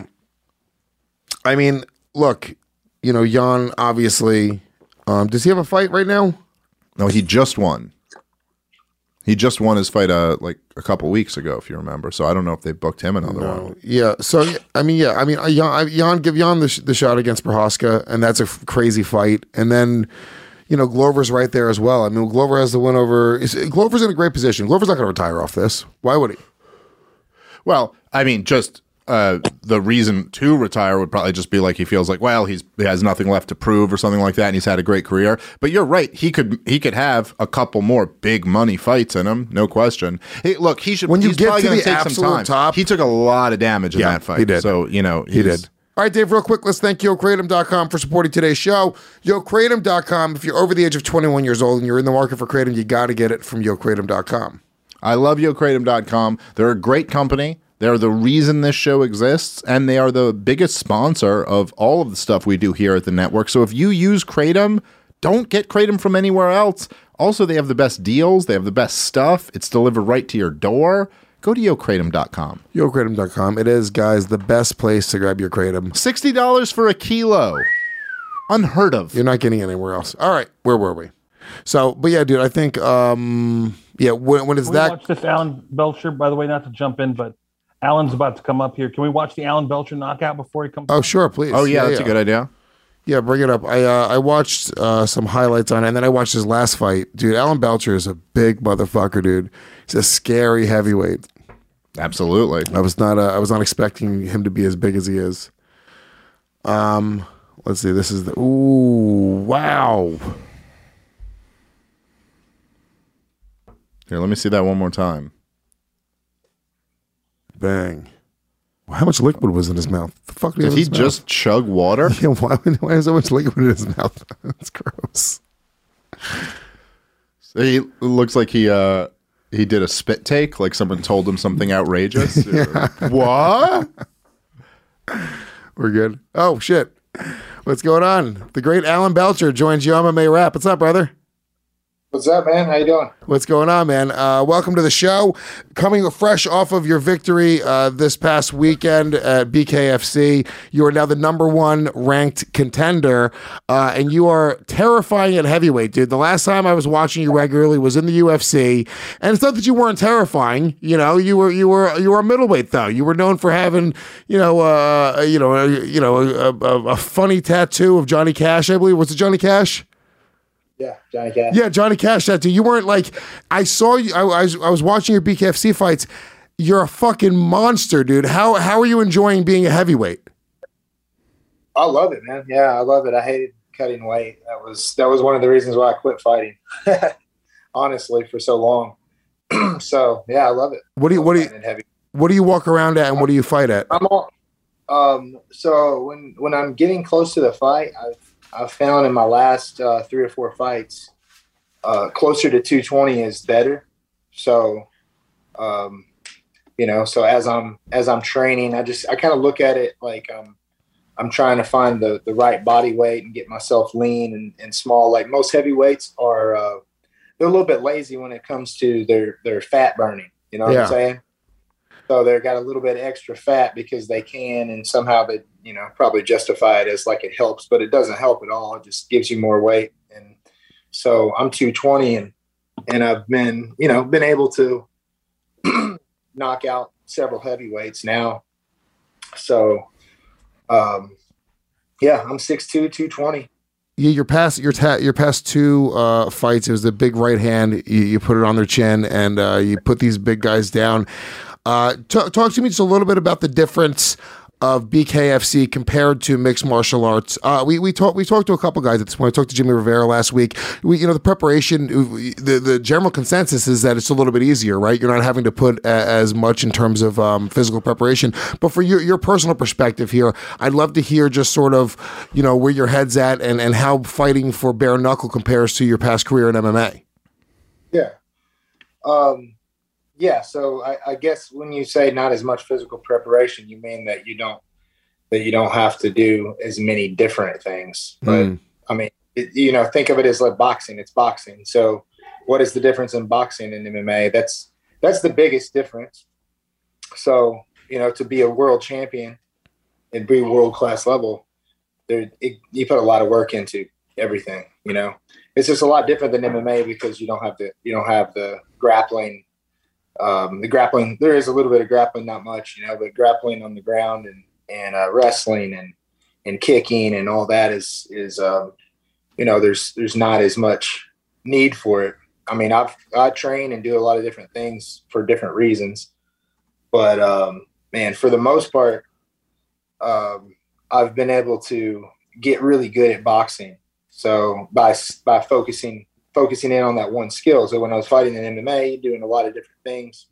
E: I mean, look, you know, Jan obviously. Um, does he have a fight right now?
F: No, he just won. He just won his fight uh, like a couple weeks ago, if you remember. So I don't know if they booked him another one.
E: Yeah. So I mean, yeah. I mean, uh, Jan, I- Jan give Jan the, sh- the shot against Prohaska, and that's a f- crazy fight. And then, you know, Glover's right there as well. I mean, Glover has the win over. Is, Glover's in a great position. Glover's not going to retire off this. Why would he?
F: Well, I mean, just uh, the reason to retire would probably just be like he feels like, well, he's he has nothing left to prove or something like that, and he's had a great career. But you're right; he could he could have a couple more big money fights in him, no question. Hey, look, he should.
E: When you
F: he's
E: get
F: probably
E: to
F: gonna
E: the
F: take some
E: absolute
F: time.
E: top-
F: He took a lot of damage in
E: Yeah,
F: that fight.
E: he did.
F: So you know
E: He
F: he's-
E: did. All right, Dave, real quick, let's thank Yo Kratom dot com for supporting today's show. Yo Kratom dot com. If you're over the age of twenty-one years old and you're in the market for Kratom, you got to get it from Yo Kratom dot com.
F: I love Yo Kratom dot com. They're a great company. They're the reason this show exists, and they are the biggest sponsor of all of the stuff we do here at the network. So if you use Kratom, don't get Kratom from anywhere else. Also, they have the best deals. They have the best stuff. It's delivered right to your door. Go to Yo Kratom dot com.
E: Yo Kratom dot com. It is, guys, the best place to grab your Kratom.
F: sixty dollars for a kilo. Unheard of.
E: You're not getting anywhere else. All right, where were we? So, but yeah, dude, I think, um, yeah, when, when it's
A: Can we
E: that.
A: watch this Alan Belcher, by the way, not to jump in, but Alan's about to come up here. Can we watch the Alan Belcher knockout before he comes
E: Oh,
A: up?
E: sure, please.
F: Oh, yeah, that's a good idea.
E: Yeah, bring it up. I uh, I watched uh, some highlights on it, and then I watched his last fight. Dude, Alan Belcher is a big motherfucker, dude. He's a scary heavyweight.
F: Absolutely.
E: I was not uh, I was not expecting him to be as big as he is. Um, let's see. This is the ooh wow.
F: Here, let me see that one more time.
E: Bang. How much liquid was in his mouth? The fuck
F: Did he just chug water?
E: Yeah, why, why is so much liquid in his mouth? That's gross.
F: He looks like he uh he did a spit take, like someone told him something outrageous. What?
E: We're good. Oh shit. What's going on? The great Alan Belcher joins Yo M M A Rap. What's up, brother?
H: What's up, man? How you doing?
E: What's going on, man? Uh, welcome to the show. Coming fresh off of your victory uh, this past weekend at B K F C, you are now the number one ranked contender, uh, and you are terrifying at heavyweight, dude. The last time I was watching you regularly was in the U F C, and it's not that you weren't terrifying. You know, you were you were you were a middleweight though. You were known for having, you know, uh, you know, uh, you know, a, a, a funny tattoo of Johnny Cash. I believe was it Johnny Cash?
H: Yeah, Johnny Cash.
E: Yeah, Johnny Cash tattoo. You weren't like, I saw you, I, I, was, I was watching your B K F C fights. You're a fucking monster, dude. How how are you enjoying being a heavyweight?
H: I love it, man. Yeah, I love it. I hated cutting weight. That was that was one of the reasons why I quit fighting. Honestly, for so long. So yeah, I love it.
E: What do you what do you
H: heavy.
E: what do you walk around at, and what do you fight at?
H: I'm all, um so when when I'm getting close to the fight, I've I've found in my last uh, three or four fights, uh, closer to two twenty is better. So um you know, so as I'm as I'm training, I just I kind of look at it like um I'm trying to find the the right body weight and get myself lean and, and small. Like most heavyweights are, uh, they're a little bit lazy when it comes to their their fat burning. You know what
E: Yeah.
H: I'm saying? So they've got a little bit of extra fat because they can, and somehow they, you know, probably justify it as like it helps, but it doesn't help at all. It just gives you more weight. And so I'm two twenty, and and I've been, you know, been able to knock out several heavyweights now. So. Um, yeah, I'm six two, two twenty.
E: Yeah, your past your ta- your past two uh, fights, it was the big right hand. You, you put it on their chin, and uh, you put these big guys down. Uh, t- talk to me just a little bit about the difference of B K F C compared to mixed martial arts. Uh, we we talked we talked to a couple guys at this point. I talked to Jimmy Rivera last week. We you know the preparation, the the general consensus is that it's a little bit easier, right? You're not having to put a, as much in terms of um, physical preparation. But for your your personal perspective here, I'd love to hear just sort of you know where your head's at and and how fighting for bare knuckle compares to your past career in M M A.
H: Yeah. Um. Yeah, so I, I guess when you say not as much physical preparation, you mean that you don't that you don't have to do as many different things. But
E: Mm.
H: I mean, it, you know, think of it as like boxing. It's boxing. So, what is the difference in boxing and M M A? That's that's the biggest difference. So, you know, to be a world champion and be world class level, there it, you put a lot of work into everything. You know, it's just a lot different than M M A because you don't have the you don't have the grappling. Um, the grappling, there is a little bit of grappling, not much, you know, but grappling on the ground and, and, uh, wrestling and, and kicking and all that is, is, um, you know, there's, there's not as much need for it. I mean, I've, I train and do a lot of different things for different reasons, but, um, man, for the most part, um, I've been able to get really good at boxing. So by, by focusing focusing in on that one skill. So when I was fighting in M M A, doing a lot of different things.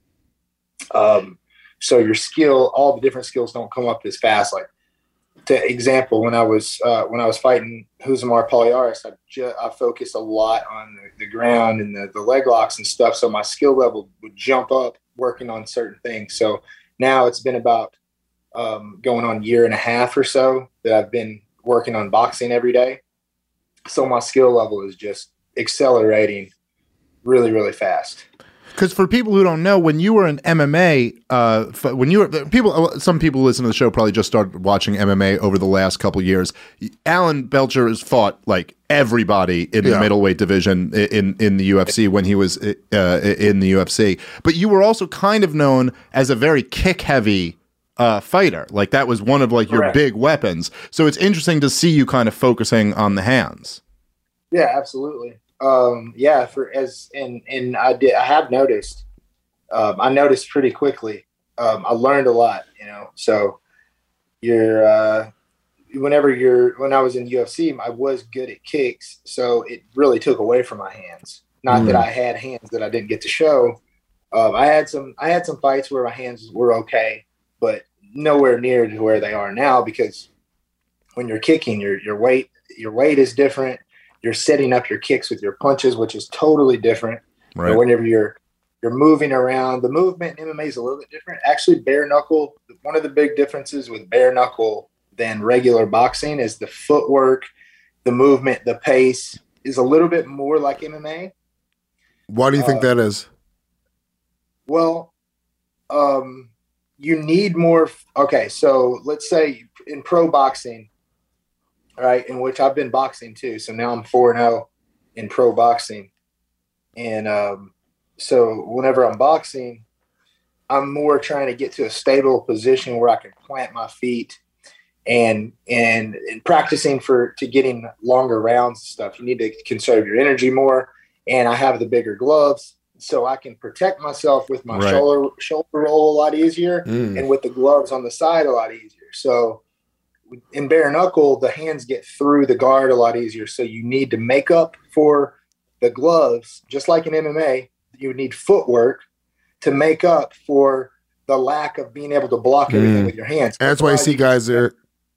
H: Um, so your skill, all the different skills don't come up as fast. Like, to example, when I was uh, when I was fighting Huzamar Poliaris, I, ju- I focused a lot on the, the ground and the, the leg locks and stuff. So my skill level would jump up working on certain things. So now it's been about um, going on a year and a half or so that I've been working on boxing every day. So my skill level is just accelerating really, really fast.
F: Because for people who don't know, when you were in M M A, uh, f- when you were people, some people who listen to the show probably just started watching M M A over the last couple of years. Alan Belcher has fought like everybody in
E: Yeah.
F: the middleweight division i- in in the U F C when he was uh, in the U F C. But you were also kind of known as a very kick heavy uh, fighter. Like that was one of like your
H: Correct.
F: big weapons. So it's interesting to see you kind of focusing on the hands.
H: Yeah, absolutely. Um, yeah, for as and and I did. I have noticed. Um, I noticed pretty quickly. Um, I learned a lot, you know. So you're uh, whenever you're when I was in U F C, I was good at kicks, so it really took away from my hands. Not
E: Mm.
H: that I had hands that I didn't get to show. Um, I had some. I had some fights where my hands were okay, but nowhere near to where they are now. Because when you're kicking, your your weight your weight is different. You're setting up your kicks with your punches, which is totally different.
F: Right.
H: But whenever you're you're moving around, the movement in M M A is a little bit different. Actually, bare knuckle. One of the big differences with bare knuckle than regular boxing is the footwork, the movement, the pace is a little bit more like M M A.
E: Why do you think
H: Uh,
E: that is?
H: Well, um, you need more. Okay, so let's say in pro boxing, right, in which I've been boxing too. So now I'm four and zero in pro boxing, and um, so whenever I'm boxing, I'm more trying to get to a stable position where I can plant my feet, and and and practicing for to getting longer rounds and stuff. You need to conserve your energy more, and I have the bigger gloves. So I can protect myself with my
F: Right.
H: shoulder shoulder roll a lot easier,
E: Mm.
H: and with the gloves on the side a lot easier. So in bare knuckle, the hands get through the guard a lot easier. So you need to make up for the gloves, just like in M M A. You would need footwork to make up for the lack of being able to block everything
E: Mm.
H: with your hands.
E: And that's why you see guys there.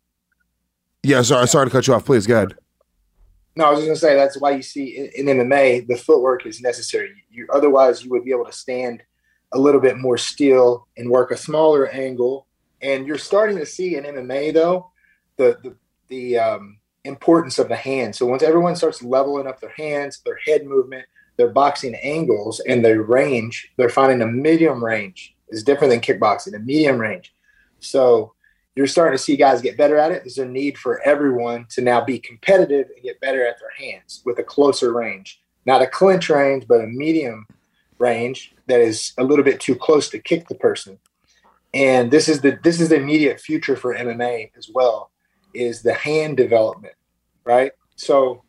E: Yeah, sorry, sorry to cut you off. Please, go ahead.
H: No, I was just gonna say that's why you see in, in M M A the footwork is necessary. You, otherwise, you would be able to stand a little bit more still and work a smaller angle. And you're starting to see in M M A though the the, the um, importance of the hand. So once everyone starts leveling up their hands, their head movement, their boxing angles, and their range, they're finding a medium range is different than kickboxing. A medium range. So you're starting to see guys get better at it. There's a need for everyone to now be competitive and get better at their hands with a closer range. Not a clinch range, but a medium range that is a little bit too close to kick the person. And this is the this is the immediate future for M M A as well, is the hand development, right? So,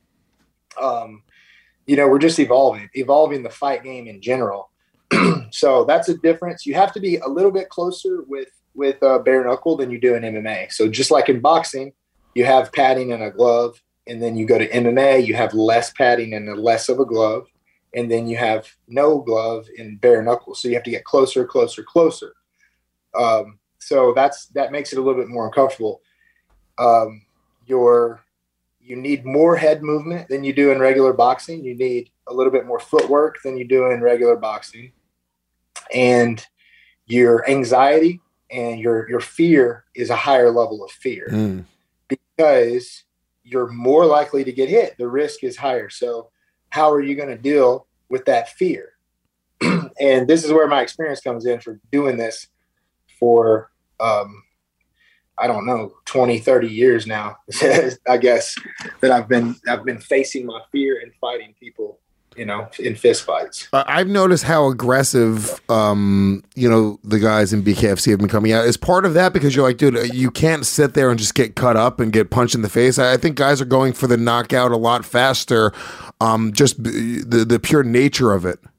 H: um, you know, we're just evolving, evolving the fight game in general. So that's a difference. You have to be a little bit closer with with uh, bare knuckle than you do in M M A. So just like in boxing, you have padding and a glove, and then you go to M M A, you have less padding and a less of a glove, and then you have no glove in bare knuckle. So you have to get closer, closer, closer. Um, so that's that makes it a little bit more uncomfortable. Um, your you need more head movement than you do in regular boxing. You need a little bit more footwork than you do in regular boxing, and your anxiety and your your fear is a higher level of fear
E: Mm.
H: because you're more likely to get hit. The risk is higher. So how are you going to deal with that fear? And this is where my experience comes in for doing this for, um, I don't know, twenty, thirty years now, I guess, that I've been, I've been facing my fear and fighting people, you know, in fist fights.
E: Uh, I've noticed how aggressive, um, you know, the guys in B K F C have been coming out. Is part of that because you're like, dude, you can't sit there and just get cut up and get punched in the face. I, I think guys are going for the knockout a lot faster, um, just b- the the pure nature of it.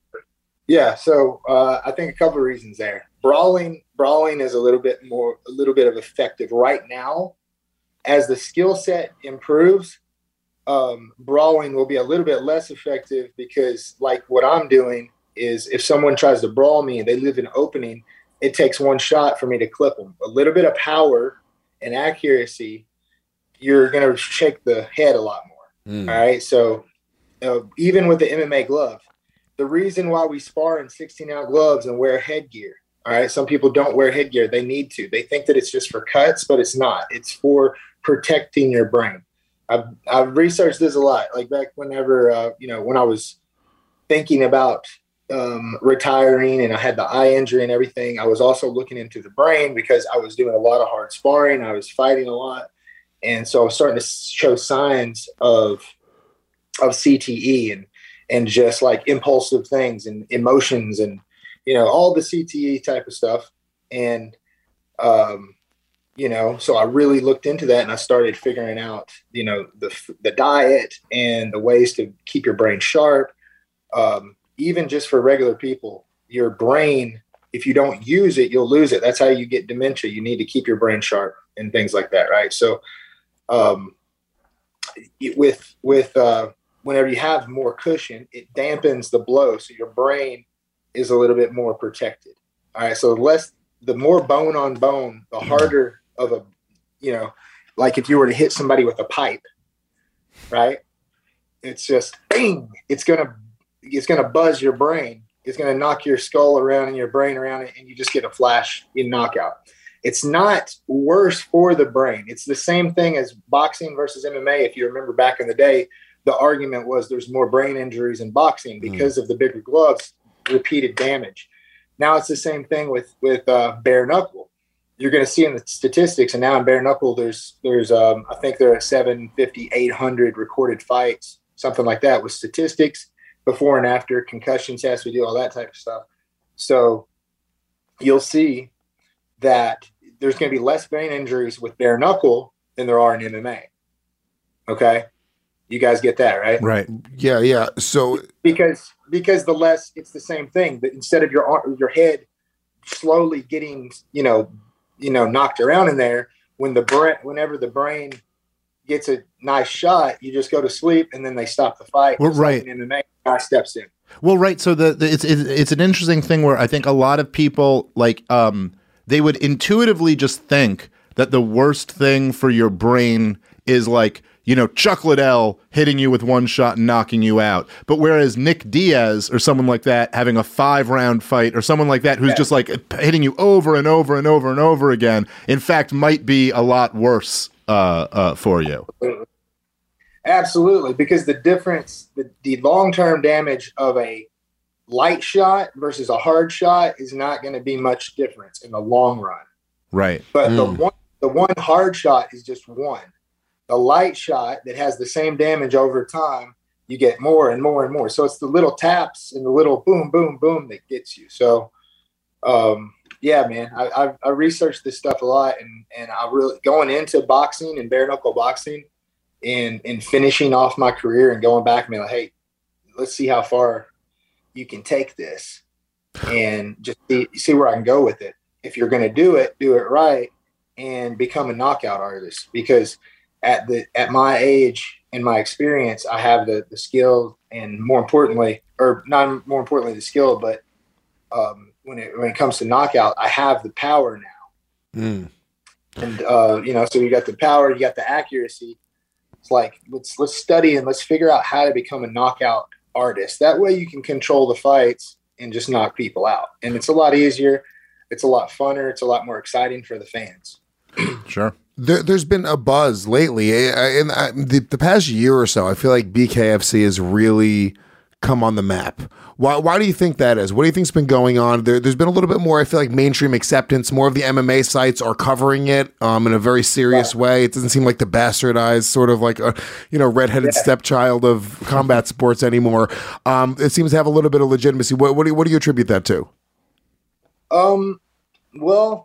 H: Yeah, so uh, I think a couple of reasons there. Brawling, brawling is a little bit more, a little bit of effective right now. As the skill set improves, um, brawling will be a little bit less effective because, like what I'm doing is, if someone tries to brawl me and they leave an opening, it takes one shot for me to clip them. A little bit of power and accuracy, you're going to shake the head a lot more.
E: Mm.
H: All right, so uh, even with the M M A glove. The reason why we spar in sixteen ounce gloves and wear headgear. All right. Some people don't wear headgear. They need to. They think that it's just for cuts, but it's not. It's for protecting your brain. I've, I've researched this a lot. Like back whenever, uh, you know, when I was thinking about um, retiring and I had the eye injury and everything, I was also looking into the brain because I was doing a lot of hard sparring. I was fighting a lot. And so I was starting to show signs of, of C T E and, and just like impulsive things and emotions and, you know, all the C T E type of stuff. And, um, you know, so I really looked into that and I started figuring out, you know, the, the diet and the ways to keep your brain sharp. Um, even just for regular people, your brain, if you don't use it, you'll lose it. That's how you get dementia. You need to keep your brain sharp and things like that. Right. So, um, with, with, uh, whenever you have more cushion, it dampens the blow. So your brain is a little bit more protected. All right. So less, the more bone on bone, the harder of a, you know, like if you were to hit somebody with a pipe, right? It's just, bing, it's going to, it's going to buzz your brain. It's going to knock your skull around and your brain around and you just get a flash in knockout. It's not worse for the brain. It's the same thing as boxing versus M M A. If you remember back in the day, the argument was there's more brain injuries in boxing because mm. of the bigger gloves, repeated damage. Now it's the same thing with with uh, bare knuckle. You're going to see in the statistics, and now in bare knuckle, there's there's um, I think there are seven fifty, eight hundred recorded fights, something like that, with statistics before and after, concussion tests, we do all that type of stuff. So you'll see that there's going to be less brain injuries with bare knuckle than there are in M M A. Okay. You guys get that, right?
E: Right. Yeah, yeah. So
H: because because the less, it's the same thing. But instead of your ar- your head slowly getting, you know, you know, knocked around in there, when the brain, whenever the brain gets a nice shot, you just go to sleep and then they stop the fight.
F: Well,
H: Just like
F: right.
H: in M M A, guy steps in.
F: Well, right. So the, the it's, it's it's an interesting thing where I think a lot of people like um they would intuitively just think that the worst thing for your brain is like, you know, Chuck Liddell hitting you with one shot and knocking you out. But whereas Nick Diaz or someone like that having a five round fight or someone like that who's
H: Yeah.
F: just like hitting you over and over and over and over again, in fact, might be a lot worse uh, uh, for you.
H: Absolutely, because the difference, the, the long-term damage of a light shot versus a hard shot is not going to be much difference in the long run.
F: Right.
H: But the one, the one hard shot is just one. The light shot that has the same damage over time, you get more and more and more. So it's the little taps and the little boom, boom, boom that gets you. So, um, yeah, man, I, I, I researched this stuff a lot, and and I really going into boxing and bare knuckle boxing, and and finishing off my career and going back and being like, hey, let's see how far you can take this, and just see, see where I can go with it. If you're going to do it, do it right, and become a knockout artist. Because at the at my age and my experience, I have the the skill, and more importantly, or not more importantly, the skill, but um, when it when it comes to knockout, I have the power now.
E: Mm.
H: And uh, you know, so you got the power, you got the accuracy. It's like let's let's study and let's figure out how to become a knockout artist. That way, you can control the fights and just knock people out. And it's a lot easier. It's a lot funner. It's a lot more exciting for the fans.
F: Sure.
E: There, there's been a buzz lately. I- In I- the, the past year or so, I feel like B K F C has really come on the map. Why, why do you think that is? What do you think's been going on? There, there's been a little bit more, I feel like, mainstream acceptance. More of the M M A sites are covering it um, in a very serious
H: Right.
E: way. It doesn't seem like the bastardized sort of like a, you know, redheaded
H: Yeah.
E: stepchild of combat sports anymore. Um, it seems to have a little bit of legitimacy. What, what, do you, what do you attribute that to?
H: Um, well,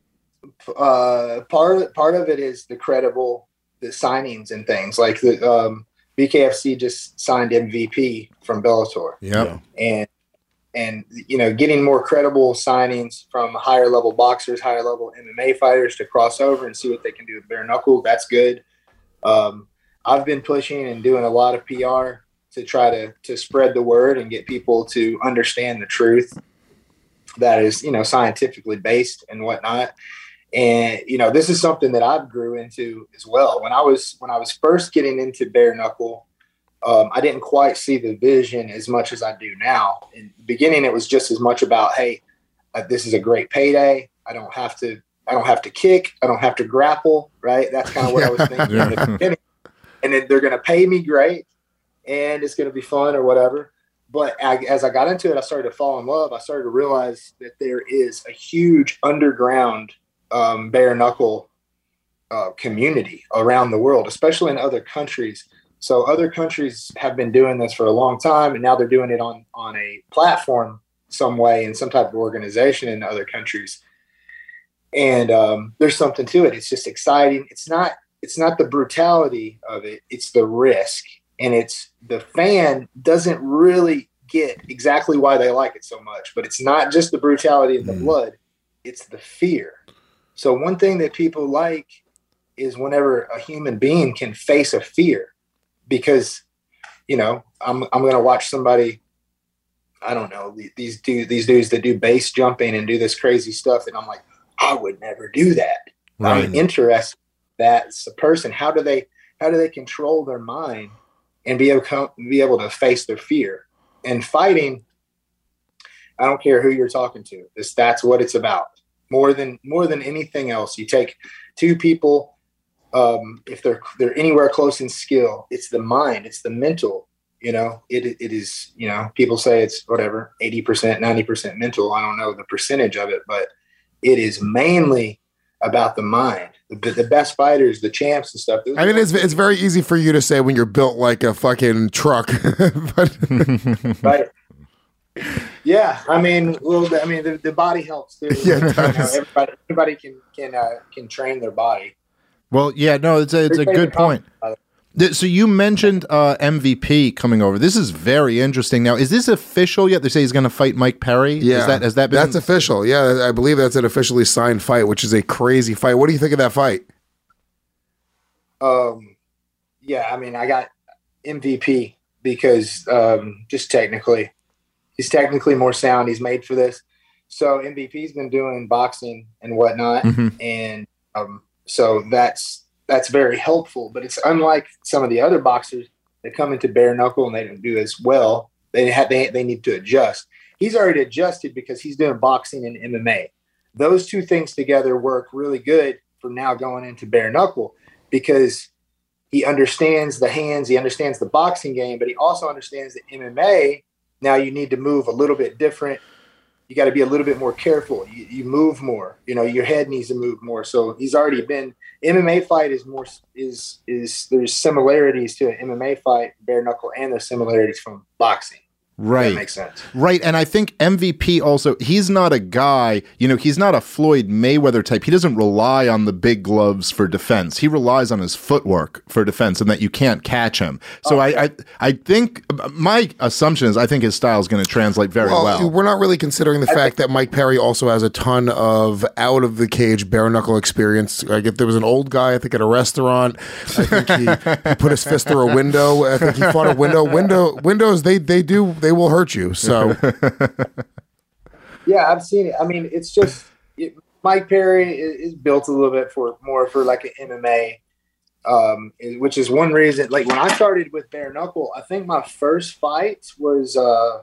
H: uh, part part of it is the credible the signings and things like the um, B K F C just signed M V P from Bellator.
F: Yep.
H: and and you know getting more credible signings from higher level boxers, higher level M M A fighters to cross over and see what they can do with bare knuckle. That's good. Um, I've been pushing and doing a lot of P R to try to to spread the word and get people to understand the truth that is you know scientifically based and whatnot. And you know this is something that I've grew into as well. When I was when I was first getting into bare knuckle, Um, I didn't quite see the vision as much as I do now. In the beginning, it was just as much about, hey, uh, this is a great payday. I don't have to, I don't have to kick. I don't have to grapple. Right. That's kind of what I was thinking in the beginning. And then they're going to pay me great, and it's going to be fun or whatever. But I, as I got into it, I started to fall in love. I started to realize that there is a huge underground um, bare knuckle uh, community around the world, especially in other countries. So other countries have been doing this for a long time, and now they're doing it on, on a platform some way in some type of organization in other countries. And um, there's something to it. It's just exciting. It's not, it's not the brutality of it. It's the risk. And it's the fan doesn't really get exactly why they like it so much, but it's not just the brutality of the blood. It's the fear. So one thing that people like is whenever a human being can face a fear. Because, you know, I'm I'm gonna watch somebody, I don't know, these dude these dudes that do base jumping and do this crazy stuff, and I'm like, I would never do that.
F: Right.
H: I'm interested in that as a person. How do they how do they control their mind and be able to be able to face their fear? And fighting, I don't care who you're talking to. This that's what it's about. More than more than anything else. You take two people. Um, if they're they're anywhere close in skill, it's the mind, it's the mental. You know, it it is. You know, people say it's whatever eighty percent, ninety percent mental. I don't know the percentage of it, but it is mainly about the mind. The, the best fighters, the champs and stuff.
E: I mean, it's it's very easy for you to say when you're built like a fucking truck, but
H: right. Yeah, I mean, well, I mean, the, the body helps too.
E: Yeah, it
H: You know,
E: does.
H: everybody, everybody can can uh, can train their body.
F: Well, yeah, no, it's a, it's a
H: They're
F: good
H: taking
F: point.
H: off.
F: Th- So you mentioned uh, M V P coming over. This is very interesting. Now, is this official yet? They say he's going to fight Mike Perry.
E: yeah,
F: is that has that been?
E: that's official. Yeah, I believe that's an officially signed fight, which is a crazy fight. What do you think of that fight?
H: Um, yeah, I mean, I got M V P because um, just technically, he's technically more sound. He's made for this. So M V P's been doing boxing and whatnot,
F: Mhm.
H: and um, so that's that's very helpful. But it's unlike some of the other boxers that come into bare knuckle and they don't do as well. They have they they need to adjust. He's already adjusted because he's doing boxing and M M A. Those two things together work really good for now going into bare knuckle because he understands the hands, he understands the boxing game, but he also understands that M M A, now you need to move a little bit different. You got to be a little bit more careful. You, you move more, you know, your head needs to move more. So he's already been, M M A fight is more, is, is there's similarities to an M M A fight, bare knuckle, and there's similarities from boxing.
F: Right.
H: That makes sense.
F: Right. And I think M V P also, he's not a guy, you know, he's not a Floyd Mayweather type. He doesn't rely on the big gloves for defense. He relies on his footwork for defense and that you can't catch him. So I, I I think my assumption is I think his style is going to translate very well.
E: Well, we're not really considering the fact that Mike Perry also has a ton of out of the cage bare knuckle experience. Like if there was an old guy, I think at a restaurant, I think he, he put his fist through a window. I think he fought a window. Window windows they they do they will hurt you. So
H: Yeah, I've seen it. I mean, it's just it, Mike Perry is, is built a little bit for more for like an M M A, um, which is one reason. Like when I started with bare knuckle, I think my first fight was uh,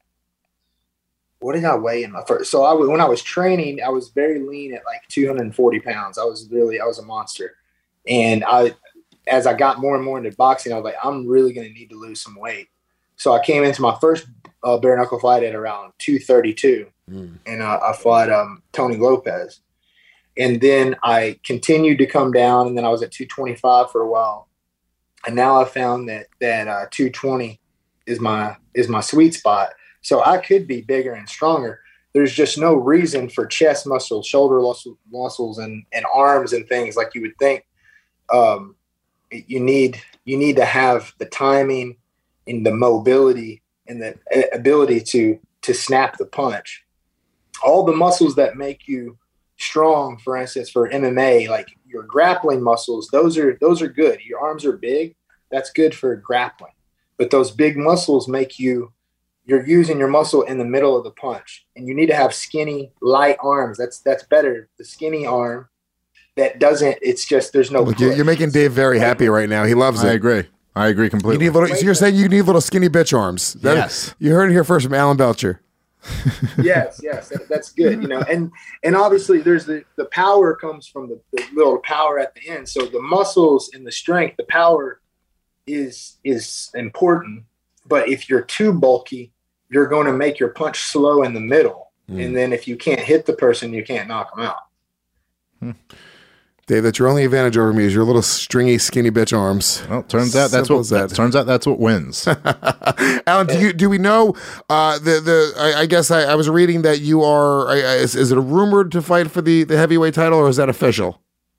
H: what did I weigh in my first? So I was, when I was training, I was very lean at like two hundred forty pounds. I was really I was a monster, and I as I got more and more into boxing, I was like, I'm really going to need to lose some weight. So I came into my first uh, bare knuckle fight at around two thirty-two, mm. and uh, I fought um, Tony Lopez. And then I continued to come down, and then I was at two twenty-five for a while. And now I found that that uh, two twenty is my is my sweet spot. So I could be bigger and stronger. There's just no reason for chest muscles, shoulder muscle, muscles, and and arms and things like you would think. Um, you need you need to have the timing and the mobility and the ability to to snap the punch. All the muscles that make you strong, for instance, for M M A, like your grappling muscles, those are those are good. Your arms are big, that's good for grappling. But those big muscles make you you're using your muscle in the middle of the punch. And you need to have skinny, light arms. That's that's better. The skinny arm that doesn't, it's just there's no
E: Look, you're, you're making Dave very happy right now. He loves it.
F: I agree. I agree completely.
E: You need little, so you're saying you need little skinny bitch arms. That,
F: yes.
E: You heard it here first from Alan Belcher.
H: yes, yes, that, that's good. You know, and and obviously there's the the power comes from the, the little power at the end. So the muscles and the strength, the power is is important. But if you're too bulky, you're going to make your punch slow in the middle, mm. and then if you can't hit the person, you can't knock them out.
E: Hmm. Dave, that's your only advantage over me is your little stringy, skinny bitch arms.
F: Well, turns out that's what that. turns out that's what wins.
E: Alan, do you do we know uh, the the? I, I guess I, I was reading that you are. I, I, is, is it rumored to fight for the the heavyweight title, or is that official?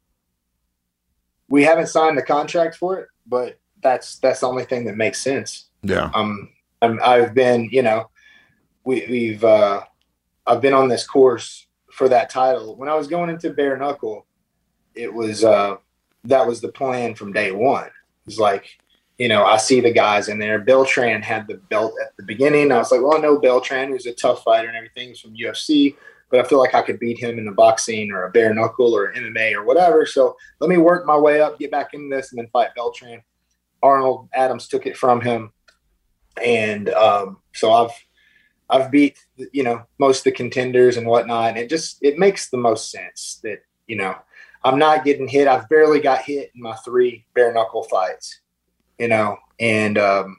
H: We haven't signed the contract for it, but that's that's the only thing that makes sense.
E: Yeah.
H: Um, I'm, I've been, you know, we, we've uh, I've been on this course for that title. When I was going into bare knuckle, it was uh, that was the plan from day one. It was like, you know, I see the guys in there. Beltran had the belt at the beginning. I was like, well, I know Beltran, who's a tough fighter and everything. He's from U F C, but I feel like I could beat him in the boxing or a bare knuckle or M M A or whatever. So let me work my way up, get back into this, and then fight Beltran. Arnold Adams took it from him. And um, so I've I've beat, you know, most of the contenders and whatnot. And it just it makes the most sense that, you know, I'm not getting hit. I've barely got hit in my three bare knuckle fights, you know, and um,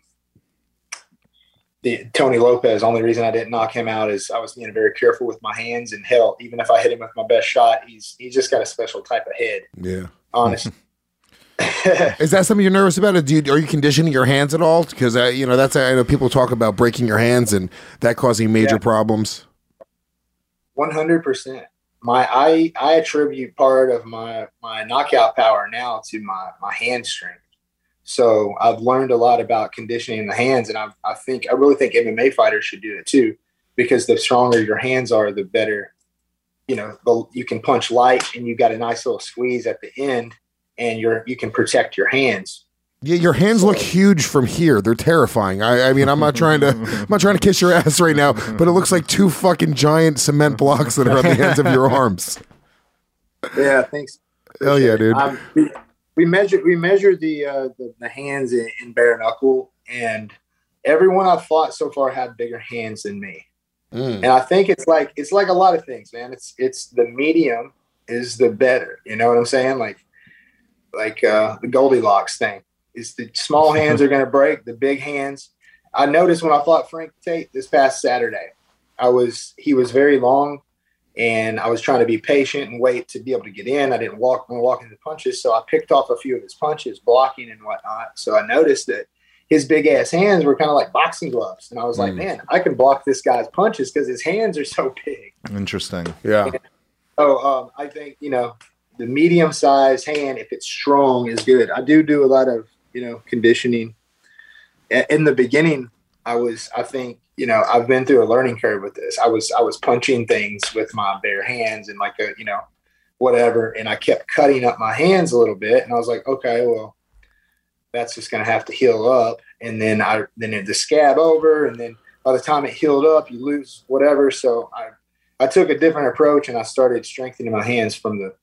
H: the Tony Lopez, only reason I didn't knock him out is I was being very careful with my hands, and hell, even if I hit him with my best shot, he's he's just got a special type of head.
E: Yeah.
H: Honestly.
E: Is that something you're nervous about? Do you, are you conditioning your hands at all? Because uh, you know that's I know people talk about breaking your hands and that causing major yeah. problems.
H: One hundred percent. My I I attribute part of my my knockout power now to my my hand strength. So I've learned a lot about conditioning the hands, and I I think I really think M M A fighters should do it too, because the stronger your hands are, the better. You know, the, you can punch light, and you got a nice little squeeze at the end. and you're you can protect your hands.
E: Yeah, your hands look huge from here. They're terrifying. I, I mean, I'm not trying to, I'm not trying to kiss your ass right now, but it looks like two fucking giant cement blocks that are on the ends of your arms.
H: Yeah, thanks.
E: Hell yeah, dude.
H: Um, we, we measure we measure the uh, the, the hands in, in bare knuckle, and everyone I've fought so far had bigger hands than me. Mm. And I think it's like it's like a lot of things, man. It's it's the medium is the better. You know what I'm saying? Like like uh, the Goldilocks thing. Is the small hands are going to break, the big hands. I noticed when I fought Frank Tate this past Saturday, I was he was very long, and I was trying to be patient and wait to be able to get in. I didn't walk when walking the punches, so I picked off a few of his punches, blocking and whatnot. So I noticed that his big ass hands were kind of like boxing gloves, and I was mm. like, man, I can block this guy's punches because his hands are so big.
F: Interesting.
E: Yeah.
H: And so um, I think you know the medium sized hand, if it's strong, is good. I do do a lot of you know, conditioning. In the beginning, I was, I think, you know, I've been through a learning curve with this. I was, I was punching things with my bare hands and like a, you know, whatever. And I kept cutting up my hands a little bit. And I was like, okay, well, that's just going to have to heal up. And then I, then it, the scab over. And then by the time it healed up, you lose whatever. So I, I took a different approach and I started strengthening my hands from the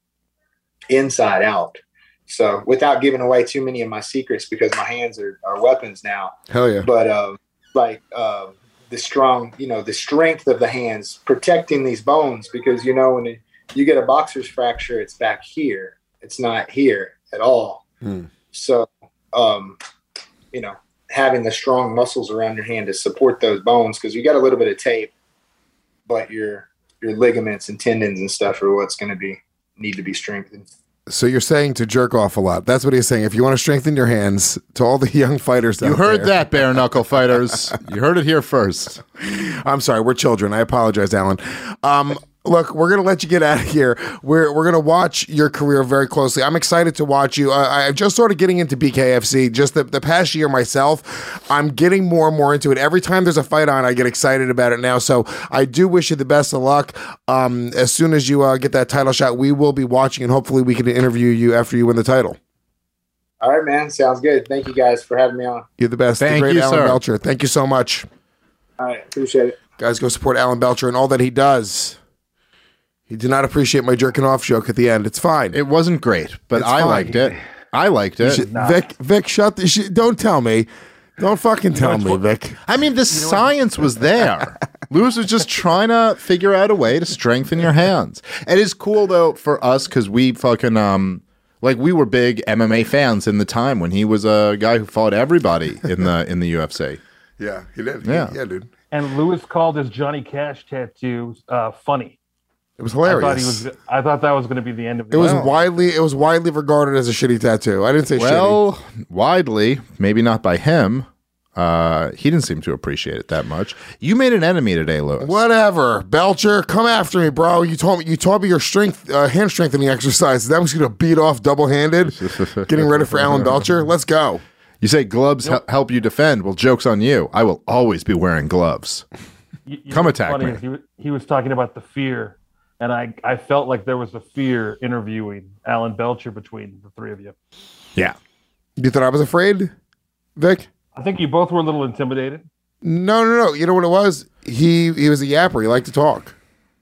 H: inside out. So without giving away too many of my secrets, because my hands are, are weapons now.
E: Hell yeah.
H: But uh, like uh, the strong, you know, the strength of the hands, protecting these bones, because, you know, when it, you get a boxer's fracture, it's back here. It's not here at all. Hmm. So, um, you know, having the strong muscles around your hand to support those bones, because you got a little bit of tape, but your your ligaments and tendons and stuff are what's going to be need to be strengthened.
E: So you're saying to jerk off a lot. That's what he's saying. If you want to strengthen your hands, to all the young fighters out
F: You heard
E: there.
F: that, bare knuckle fighters. You heard it here first.
E: I'm sorry. We're children. I apologize, Alan. Um, look, we're going to let you get out of here. We're we're going to watch your career very closely. I'm excited to watch you. Uh, I'm just sort of getting into B K F C. Just the, the past year myself, I'm getting more and more into it. Every time there's a fight on, I get excited about it now. So I do wish you the best of luck. Um, as soon as you uh, get that title shot, we will be watching, and hopefully we can interview you after you win the title.
H: All right, man. Sounds good. Thank you guys for having me on.
E: You're the best.
F: Thank
E: the great
F: you,
E: Alan
F: sir.
E: Belcher. Thank you so much.
H: All right. Appreciate it.
E: Guys, go support Alan Belcher and all that he does. He did not appreciate my jerking off joke at the end. It's fine.
F: It wasn't great, but
E: It's
F: I
E: fine.
F: liked it. I liked it.
E: Should- Vic, Vic, shut the sh- Don't tell me. Don't fucking tell me, Vic.
F: I mean, the science was there. Lewis was just trying to figure out a way to strengthen your hands. It is cool, though, for us, because we fucking, um, like, we were big M M A fans in the time when he was a guy who fought everybody in the in the U F C.
E: Yeah, he did.
F: Yeah.
E: yeah, dude.
A: And Lewis called his Johnny Cash tattoo uh, funny.
E: It was
A: I thought
E: hilarious.
A: he was. I thought that was going to be the end of it.
E: It was
F: Wow.
E: widely. It was widely regarded as a shitty tattoo. I didn't say shitty.
F: Well, widely, maybe not by him. Uh, he didn't seem to appreciate it that much. You made an enemy today, Lewis.
E: Whatever, Belcher, come after me, bro. You told me. You taught me your strength, uh, hand strengthening exercise. That was gonna beat off double handed. Getting ready for Alan Belcher. Let's go.
F: You say gloves hel- help you defend. Well, joke's on you. I will always be wearing gloves.
A: You- you
F: Come
A: know what's
F: attack
A: funny
F: me.
A: is He, wa- he was talking about the fear, and I, I felt like there was a fear interviewing Alan Belcher between the three of you.
F: Yeah.
E: You thought I was afraid, Vic?
A: I think you both were a little intimidated.
E: No, no, no. You know what it was? He he was a yapper. He liked to talk.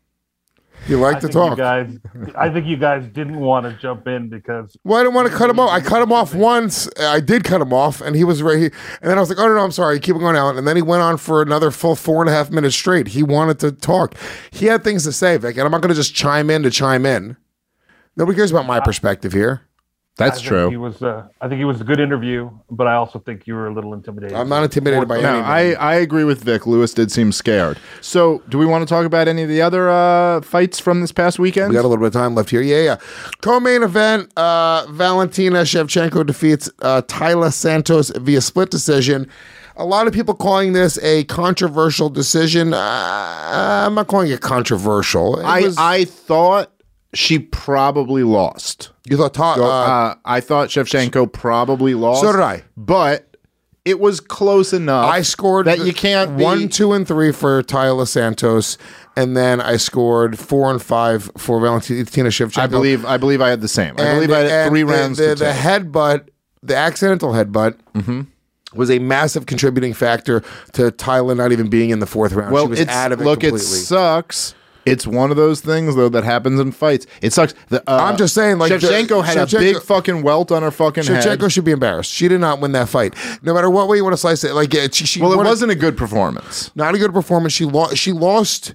E: He
A: I
E: liked to
A: think you
E: talk.
A: guys, I think you guys didn't want to jump in because
E: Well, I didn't want to cut him off. I cut him off once. I did cut him off, and he was right here. And then I was like, "Oh no, no, I'm sorry. Keep it going, Alan." And then he went on for another full four and a half minutes straight. He wanted to talk. He had things to say, Vic, and I'm not going to just chime in to chime in. Nobody cares about my perspective here.
F: That's
A: I think
F: true.
A: He was. Uh, I think he was a good interview, but I also think you were a little intimidated.
E: I'm not intimidated by
F: No,
E: anything.
F: I, I agree with Vic. Lewis did seem scared. So, do we want to talk about any of the other uh, fights from this past weekend?
E: We got a little bit of time left here. Yeah, yeah. Co-main event, uh, Valentina Shevchenko defeats uh, Tayla Santos via split decision. A lot of people calling this a controversial decision. Uh, I'm not calling it controversial. It
F: I,
E: was-
F: I thought she probably lost.
E: you thought Ta-
F: So,
E: uh,
F: uh, I thought Shevchenko probably lost.
E: So did I.
F: But it was close enough.
E: I scored
F: that
E: the-
F: you can't be-
E: one, two, and three for Tyler Santos, and then I scored four and five for Valentina Shevchenko.
F: I believe I believe I had the same. I
E: And
F: believe I
E: the-
F: had three
E: and the-
F: rounds
E: The,
F: to
E: the
F: take.
E: headbutt, the accidental headbutt,
F: Mm-hmm.
E: was a massive contributing factor to Tyler not even being in the fourth round.
F: Well,
E: she was
F: it's,
E: out of it
F: look,
E: completely.
F: it sucks. It's one of those things though that happens in fights. It sucks. The, uh,
E: I'm just saying, like, the-
F: Shevchenko had a
E: Shevchenko-
F: big fucking welt on her fucking
E: Shevchenko
F: head.
E: should be embarrassed. She did not win that fight. No matter what way you want to slice it, like yeah, she, she
F: Well, it
E: won
F: wasn't a good performance.
E: not a good performance. She lost. She lost.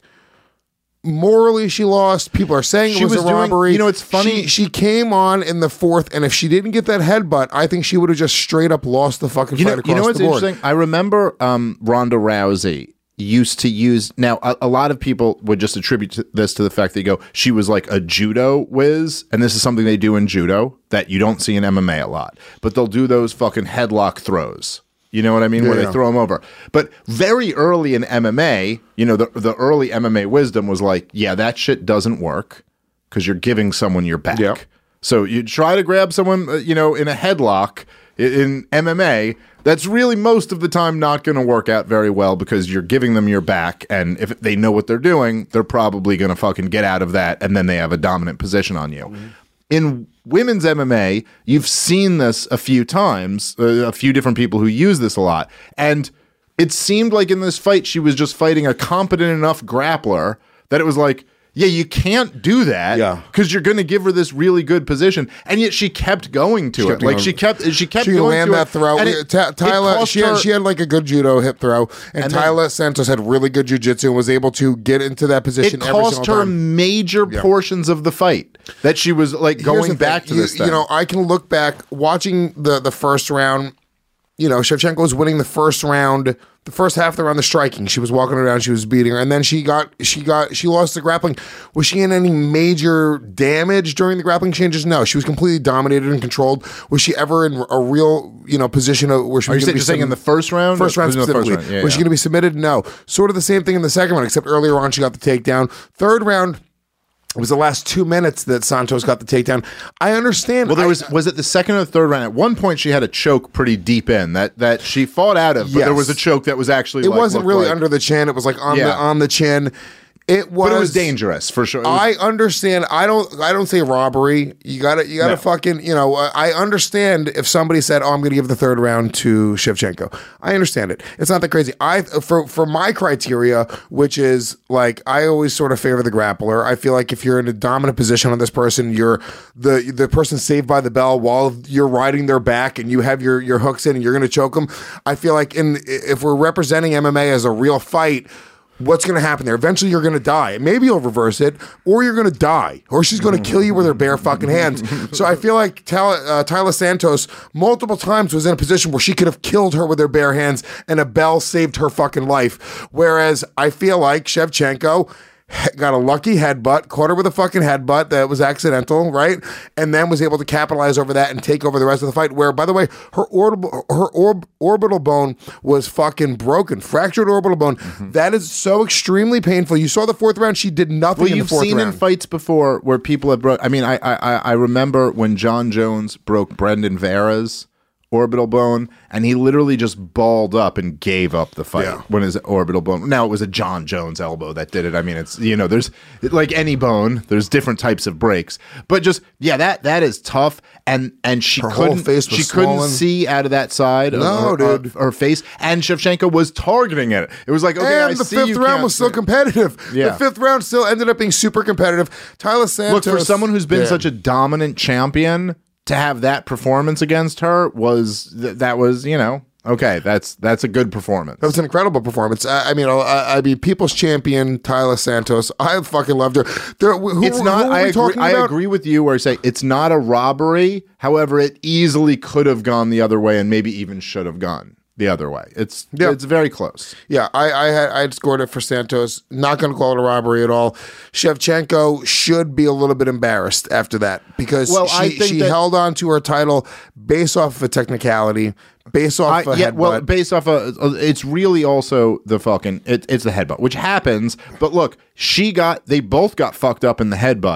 E: Morally, she lost. People are saying
F: She
E: it was,
F: was
E: a
F: doing-
E: robbery.
F: you know, it's funny-
E: She, she came on in the fourth, and if she didn't get that headbutt, I think she would have just straight up lost the fucking
F: You
E: fight
F: know,
E: across
F: you know what's
E: the board.
F: interesting? I remember um, Ronda Rousey used to use. Now, a, a lot of people would just attribute to this to the fact that you go, she was like a judo whiz, and this is something they do in judo that you don't see in M M A a lot. But they'll do those fucking headlock throws. You know what I mean? Where
E: Yeah.
F: they throw them over. But very early in M M A, you know, the, the early M M A wisdom was like, yeah, that shit doesn't work because you're giving someone your back.
E: Yep.
F: So you try to grab someone, uh, you know, in a headlock i- in M M A, that's really most of the time not going to work out very well because you're giving them your back. And if they know what they're doing, they're probably going to fucking get out of that. And then they have a dominant position on you.
E: Mm-hmm.
F: In women's M M A, you've seen this a few times, uh, a few different people who use this a lot. And it seemed like in this fight, she was just fighting a competent enough grappler that it was like, yeah, you can't do that
E: Yeah.
F: because you're going to give her this really good position. And yet she kept going to
E: kept
F: it. Like
E: going.
F: she kept, she kept
E: She
F: going
E: land
F: to
E: that
F: it.
E: throw.
F: And
E: We-
F: it-
E: Ta-
F: it
E: Tyler,
F: cost
E: she had,
F: her-
E: she had like a good judo hip throw, and,
F: And then-
E: Tyler Santos had really good jiu-jitsu and was able to get into that position
F: it
E: every
F: cost
E: single
F: her
E: time.
F: major
E: Yeah.
F: portions of the fight that she was like
E: Here's
F: going
E: the
F: back
E: thing.
F: to
E: you,
F: this thing.
E: You know, I can look back watching the the first round. You know, Shevchenko was winning the first round, the first half of the round, the striking. She was walking around, she was beating her, and then she got, she got, she lost the grappling. Was she in any major damage during the grappling changes? No, she was completely dominated and controlled. Was she ever in a real, you know, position of where she
F: Are
E: was
F: you
E: gonna
F: saying,
E: be
F: just saying in
E: sub-
F: the first round?
E: First
F: Or-
E: round
F: in the first
E: specifically.
F: round, yeah,
E: was she
F: yeah.
E: going to be submitted? No. Sort of the same thing in the second round, except earlier on she got the takedown. Third round. It was the last two minutes that Santos got the takedown. I understand.
F: Well, there
E: I-
F: was was it the second or the third round? At one point, she had a choke pretty deep in that that she fought out of, but there
E: Yes.
F: was a choke that was actually
E: It
F: like,
E: wasn't
F: looked
E: really
F: like-
E: under the chin. It was like on the
F: Yeah.
E: on the chin. It was,
F: but it was dangerous for sure. It was-
E: I understand. I don't. I don't say robbery. You gotta. You gotta
F: No.
E: fucking. You know. uh, I understand if somebody said, "Oh, I'm going to give the third round to Shevchenko." I understand it. It's not that crazy. I for for my criteria, which is like I always sort of favor the grappler. I feel like if you're in a dominant position on this person, you're the the person saved by the bell while you're riding their back, and you have your your hooks in, and you're going to choke them. I feel like in if we're representing M M A as a real fight. What's going to happen there? Eventually, you're going to die. Maybe you'll reverse it, or you're going to die, or she's going to kill you with her bare fucking hands. So I feel like Tyler, uh, Tyler Santos multiple times was in a position where she could have killed her with her bare hands, and a bell saved her fucking life. Whereas I feel like Shevchenko got a lucky headbutt, caught her with a fucking headbutt that was accidental, right? And then was able to capitalize over that and take over the rest of the fight. Where, by the way, her orbital, her orb, orbital bone was fucking broken, fractured orbital bone.
F: Mm-hmm.
E: That is so extremely painful. You saw the fourth round; she did nothing
F: well,
E: in
F: you've
E: the fourth
F: seen
E: round.
F: in fights before where people have broke. I mean, I I I- I remember when John Jones broke Brendan Vera's orbital bone, and he literally just balled up and gave up the fight
E: Yeah.
F: when his orbital bone. Now it was a John Jones elbow that did it. I mean, it's you know, there's like any bone, there's different types of breaks, but just yeah, that that is tough. And and she
E: Her whole
F: couldn't
E: face was
F: she couldn't
E: swollen.
F: see out of that side.
E: No,
F: of her,
E: dude.
F: her, her face, and Shevchenko was targeting it. It was like okay, I
E: and the
F: see
E: fifth
F: you
E: round
F: can't
E: was still
F: see.
E: competitive.
F: Yeah.
E: The fifth round still ended up being super competitive. Tyler Santos.
F: Look, for someone who's been
E: Yeah.
F: such a dominant champion, to have that performance against her was th- that was you know okay, that's that's a good performance.
E: That was an incredible performance. I, I mean, I, I mean, people's champion Tyler Santos. I fucking loved her. There, who,
F: It's
E: who
F: not.
E: were we
F: I agree.
E: talking
F: I
E: about?
F: agree with you where I say it's not a robbery. However, it easily could have gone the other way, and maybe even should have gone the other way. It's
E: Yeah.
F: it's very close.
E: Yeah, I, I had I had scored it for Santos. Not going to call it a robbery at all. Shevchenko should be a little bit embarrassed after that because
F: Well,
E: she,
F: I think
E: she
F: that-
E: held on to her title based off of a technicality, based off
F: I,
E: a
F: yeah,
E: headbutt.
F: well, based off of, it's really also the fucking, it, it's the headbutt, which happens. But look, she got, they both got fucked up in the headbutt.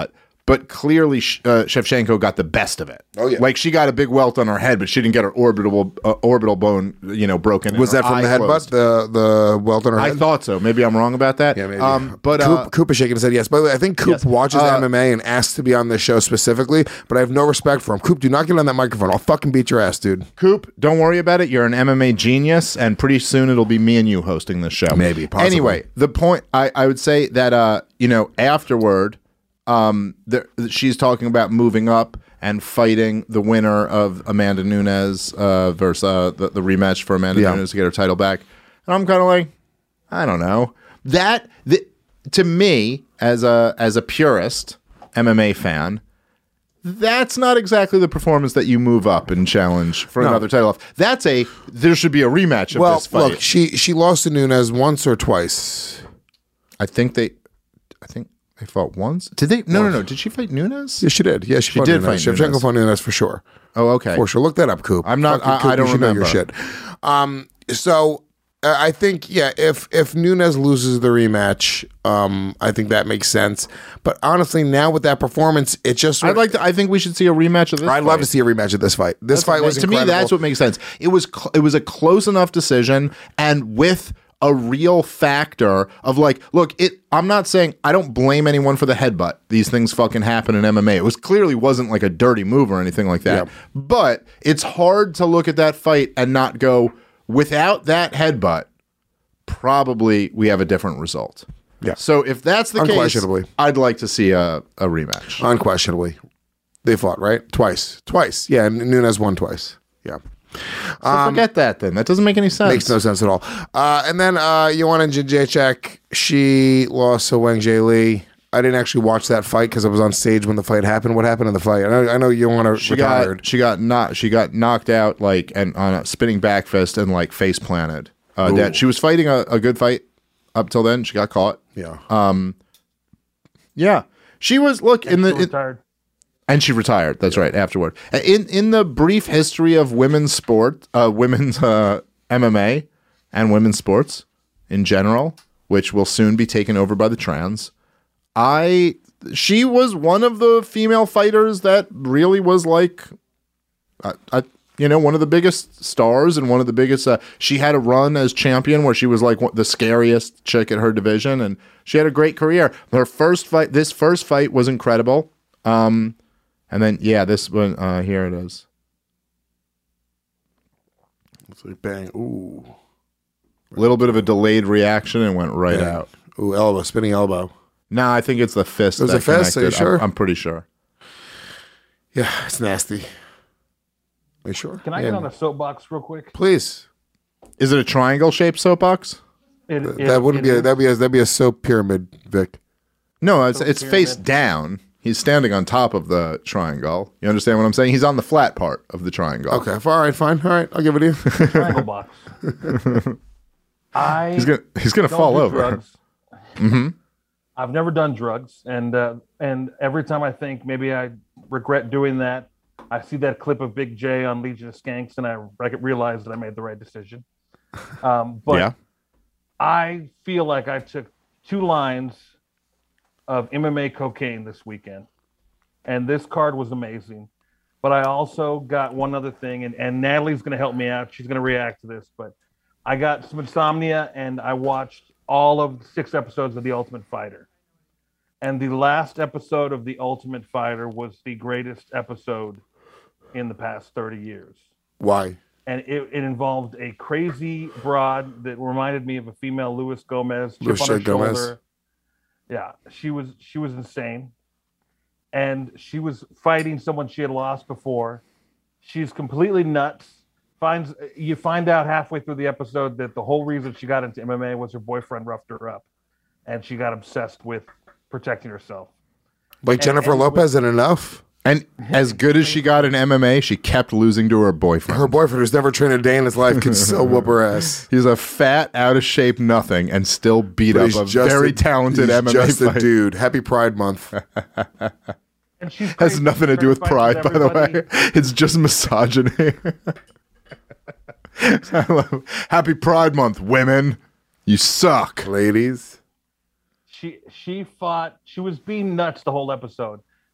F: but clearly uh, Shevchenko got the best of it.
E: Oh, yeah.
F: Like she got a big welt on her head, but she didn't get her orbital uh, orbital bone, you know, broken.
E: Was
F: and
E: that
F: her
E: from the
F: eye
E: headbutt?
F: closed.
E: The the welt on her
F: I
E: head?
F: thought so. Maybe I'm wrong about that.
E: Yeah, maybe.
F: Um, but
E: Coop,
F: uh,
E: Coop is shaking his head yes. By the way, I think Coop
F: yes.
E: watches
F: Uh,
E: M M A and asks to be on this show specifically, but I have no respect for him. Coop, do not get on that microphone. I'll fucking beat your ass, dude.
F: Coop, don't worry about it. You're an M M A genius, and pretty soon it'll be me and you hosting this show.
E: Maybe, possibly.
F: Anyway, the point I, I would say that uh, you know, afterward, um, there, she's talking about moving up and fighting the winner of Amanda Nunes uh, versus uh, the, the rematch for Amanda
E: Yeah.
F: Nunes to get her title back. And I'm kind of like, I don't know. That the, to me, as a as a purist M M A fan, that's not exactly the performance that you move up and challenge for
E: No.
F: another title off. That's a there should be a rematch of
E: Well,
F: this fight.
E: look, she she lost to Nunes once or twice.
F: I think they, I think they fought once. Did they? No, no, no. Did she fight Nunes?
E: Yeah, she did. Yeah, she,
F: She
E: fought
F: did
E: Nunes.
F: fight
E: Shevchenko
F: Nunes.
E: fought Nunes for sure.
F: Oh, okay.
E: For sure. Look that up, Coop.
F: I'm not-
E: Fucking
F: I-
E: Coop,
F: I don't
E: you should know your
F: remember.
E: shit. Um, so uh, I think yeah, if if Nunes loses the rematch, um, I think that makes sense. But honestly, now with that performance, it just
F: I'd like to. I think we should see a rematch of this.
E: I'd
F: fight.
E: love to see a rematch of this fight. This fight was
F: to
E: incredible.
F: me. That's what makes sense. It was cl- it was a close enough decision, and with a real factor of like, look, it. I'm not saying I don't blame anyone for the headbutt. These things fucking happen in M M A. It was clearly wasn't like a dirty move or anything like that.
E: Yeah.
F: But it's hard to look at that fight and not go, without that headbutt, probably we have a different result.
E: Yeah.
F: So if that's the case,
E: Unquestionably.
F: I'd like to see a, a rematch.
E: Unquestionably, they fought right twice, twice. Yeah, and Nunes won twice. Yeah.
F: So forget that then. That doesn't make any sense.
E: Makes no sense at all. Uh, and then uh, Joanna Jędrzejczyk, she lost to Wang Jie Li. I didn't actually watch that fight because I was on stage when the fight happened. What happened in the fight? I know, I know Joanna
F: She
E: retired.
F: got she got knocked she got knocked out like and on a spinning back fist and like face planted. Uh, that she was fighting a, a good fight up till then. She got caught.
E: yeah.
F: Yeah, she was. Look in the in,
A: retired.
F: and she retired. That's right. Afterward, in in the brief history of women's sport, uh, women's uh, M M A, and women's sports in general, which will soon be taken over by the trans. I she was one of the female fighters that really was like, uh, uh, you know, one of the biggest stars and one of the biggest. Uh, she had a run as champion where she was like one- the scariest chick at her division, and she had a great career. Her first fight, this first fight was incredible. Um, and then yeah, this one uh, here it is.
E: It's like bang. Ooh.
F: A little bit of a delayed reaction and went right
E: Yeah.
F: out.
E: Ooh, elbow, spinning elbow.
F: No, I think it's the fist.
E: It was
F: that
E: a fist? Are you
F: connected. I'm-
E: sure?
F: I'm, pretty sure.
E: Yeah, it's nasty. Are you sure?
A: Can I
E: Yeah.
A: get on a soapbox real quick?
E: Please.
F: Is it a triangle shaped soapbox?
A: It, it-
E: that wouldn't
A: it
E: be a,
A: is-
E: that'd be a that'd be a soap pyramid, Vic.
F: No, it's it's
A: pyramid.
F: face down. He's standing on top of the triangle. You understand what I'm saying? He's on the flat part of the triangle.
E: Okay, all right, fine. All right, I'll give it to you.
A: triangle box. I
F: He's gonna he's gonna
A: don't
F: fall
A: do
F: over.
A: drugs. Mm-hmm. I've never done drugs, and uh, and every time I think maybe I regret doing that, I see that clip of Big J on Legion of Skanks, and I re- realize that I made the right decision. Um, but
F: Yeah.
A: I feel like I took two lines of M M A cocaine this weekend, and this card was amazing. But I also got one other thing, and, and Natalie's going to help me out. She's going to react to this, but I got some insomnia, and I watched all of six episodes of The Ultimate Fighter. And the last episode of The Ultimate Fighter was the greatest episode in the past thirty years.
E: Why?
A: And it, it involved a crazy broad that reminded me of a female Luis Gomez, chip
E: Luis
A: on her
E: J. Gomez.
A: shoulder. Yeah, she was she was insane. And she was fighting someone she had lost before. She's completely nuts. Finds you find out halfway through the episode that the whole reason she got into M M A was her boyfriend roughed her up, and she got obsessed with protecting herself.
E: Like Jennifer
A: and-
E: Lopez and enough?
F: And as good as she got in M M A, she kept losing to her boyfriend.
E: Her boyfriend, who's never trained a day in his life, can still whoop her ass.
F: He's a fat, out of shape nothing, and still beat
E: But
F: up
E: he's
F: a
E: just
F: very
E: a-
F: talented
E: he's
F: M M A
E: just a
F: fighter.
E: dude. Happy Pride Month.
A: And she's
F: Has
A: crazy.
F: nothing to do with
A: Fights
F: pride, by the
A: everybody.
F: way. It's just misogyny. I love- Happy Pride Month, women. You suck.
E: Ladies.
A: She she fought. She was being nuts the whole episode.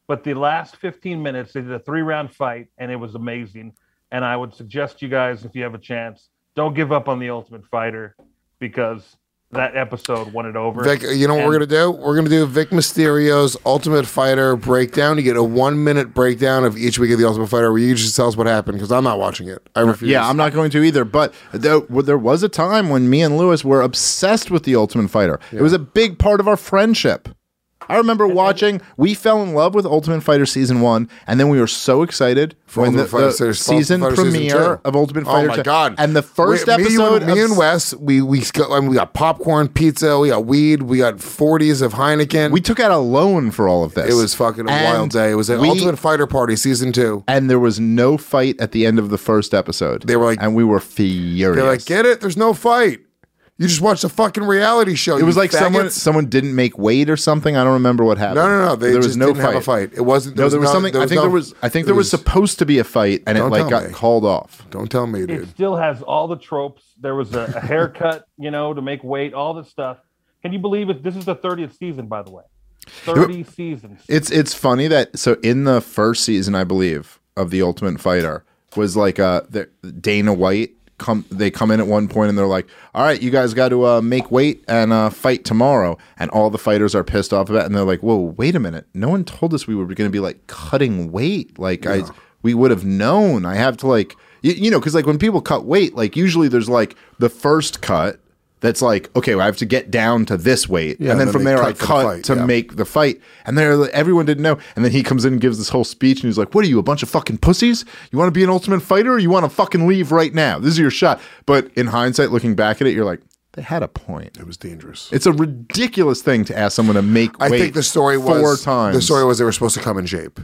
A: But the last fifteen minutes, they did a three-round fight, and it was amazing. And I would suggest you guys, if you have a chance, don't give up on The Ultimate Fighter because that episode won it over.
E: Vic, you know what
A: And-
E: we're going to do? We're going to do Vic Mysterio's Ultimate Fighter breakdown. You get a one-minute breakdown of each week of The Ultimate Fighter where you just tell us what happened because I'm not watching it. I refuse.
F: Yeah, I'm not going to either. But there, well, there was a time when me and Lewis were obsessed with The Ultimate Fighter. It was a big part of our friendship. I remember watching, we fell in love with Ultimate Fighter Season one, and then we were so excited
E: For
F: when the,
E: Ultimate Fighter
F: the
E: Series-
F: season
E: Ultimate Fighter Season
F: premiere
E: two.
F: of Ultimate Fighter
E: Oh my
F: two-
E: god!
F: And the first
E: we,
F: episode
E: me, you, and,
F: of
E: me and Wes, we we got, I mean, we got popcorn, pizza, we got weed, we got forties of Heineken.
F: We took out a loan for all of this.
E: It was fucking a
F: And
E: wild day. It was an
F: we-
E: Ultimate Fighter Party Season two.
F: And there was no fight at the end of the first episode.
E: They were like-
F: and we were furious.
E: They're like, get it? There's no fight. You just watched a fucking reality show.
F: It was
E: you
F: like someone
E: faggots.
F: someone didn't make weight or something. I don't remember what happened.
E: No, no, no. They
F: there
E: just
F: was no
E: didn't
F: fight.
E: have a fight. It wasn't.
F: No, there was
E: no-
F: something.
E: there
F: I think
E: no-
F: there was. I think
E: it
F: there was, supposed to be a fight, and it
E: Don't
F: like
E: tell
F: got
E: me.
F: called off.
E: Don't tell me,
A: It
E: dude.
A: still has all the tropes. There was a, a haircut, you know, to make weight, all this stuff. Can you believe it? This is the thirtieth season, by the way. thirty seasons.
F: It's it's funny that so in the first season, I believe, of The Ultimate Fighter was like uh the, Dana White come they come in at one point and they're like, all right, you guys got to uh, make weight and uh, fight tomorrow, and all the fighters are pissed off about it, and they're like, whoa, wait a minute, no one told us we were going to be like cutting weight, like I we would have known. I have to like you, you know because like when people cut weight, like usually there's like the first cut. That's like, okay, well, I have to get down to this weight.
E: Yeah,
F: and then
E: then
F: from
E: they
F: there,
E: cut
F: I
E: for the
F: cut
E: fight,
F: to
E: yeah.
F: make the fight. And they're like, everyone didn't know. And then he comes in and gives this whole speech. And he's like, what are you, a bunch of fucking pussies? You want to be an Ultimate Fighter or you want to fucking leave right now? This is your shot. But in hindsight, looking back at it, you're like, they had a point.
E: It was dangerous.
F: It's a ridiculous thing to ask someone to make
E: I
F: weight
E: think the story
F: four
E: was
F: times.
E: the story was they were supposed to come in shape.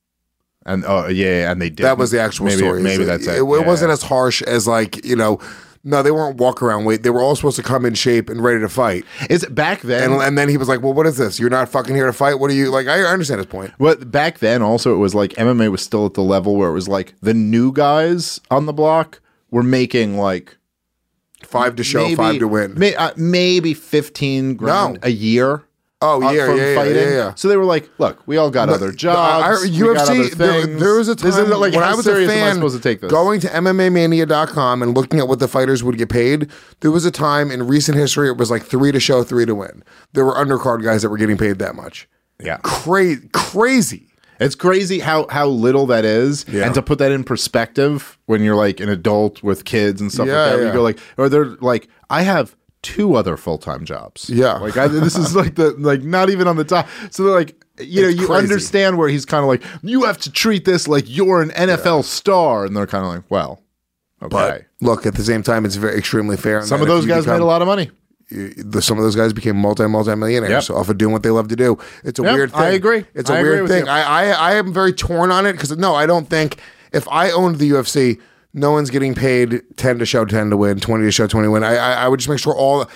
F: And oh, yeah, and they did.
E: That was the actual
F: maybe,
E: story.
F: Maybe that's it.
E: It, it
F: Yeah.
E: wasn't as harsh as like you know. No, they weren't walk around weight. They were all supposed to come in shape and ready to fight.
F: Is it back then?
E: And, and then he was like, "Well, what is this? You're not fucking here to fight. What are you like?" I understand his point.
F: But back then, also, it was like M M A was still at the level where it was like the new guys on the block were making like
E: Five to show,
F: maybe,
E: five to win.
F: May, uh, maybe fifteen grand
E: No.
F: a year.
E: Oh
F: uh,
E: yeah,
F: from
E: yeah, yeah,
F: fighting.
E: yeah, yeah.
F: So they were like, "Look, we all got other jobs.
E: I-
F: we
E: U F
F: got
E: C.
F: other
E: There,
F: things.
E: there was a
F: This
E: time
F: isn't, like,
E: when
F: how
E: I was a
F: serious am I
E: fan
F: supposed to take this?
E: going to M M A mania dot com and looking at what the fighters would get paid. There was a time in recent history it was like three to show, three to win. There were undercard guys that were getting paid that much.
F: Yeah,
E: Crazy, crazy.
F: it's crazy how how little that is,
E: Yeah.
F: and to put that in perspective when you're like an adult with kids and stuff
E: Yeah,
F: like that, where
E: yeah.
F: you go like, or they're like, I have two other full time jobs.
E: Yeah.
F: like I, this is like the like not even on the top. So they're like, you know,
E: It's
F: you
E: crazy.
F: understand where he's kind of like, you have to treat this like you're an N F L star, and they're kind of like, well, okay.
E: But look, at the same time, it's very extremely fair. in
F: Some
E: that
F: of
E: if
F: those
E: you
F: guys
E: become-
F: made a lot of money.
E: the, some of those guys became multi multi millionaires
F: Yep.
E: so off of doing what they love to do. It's a
F: Yep,
E: weird thing.
F: I agree.
E: It's a
F: I agree
E: weird
F: with
E: thing.
F: you.
E: I, I I am very torn on it because no, I don't think if I owned the U F C, no one's getting paid ten to show, ten to win, twenty to show, twenty to win. I I, I would just make sure all.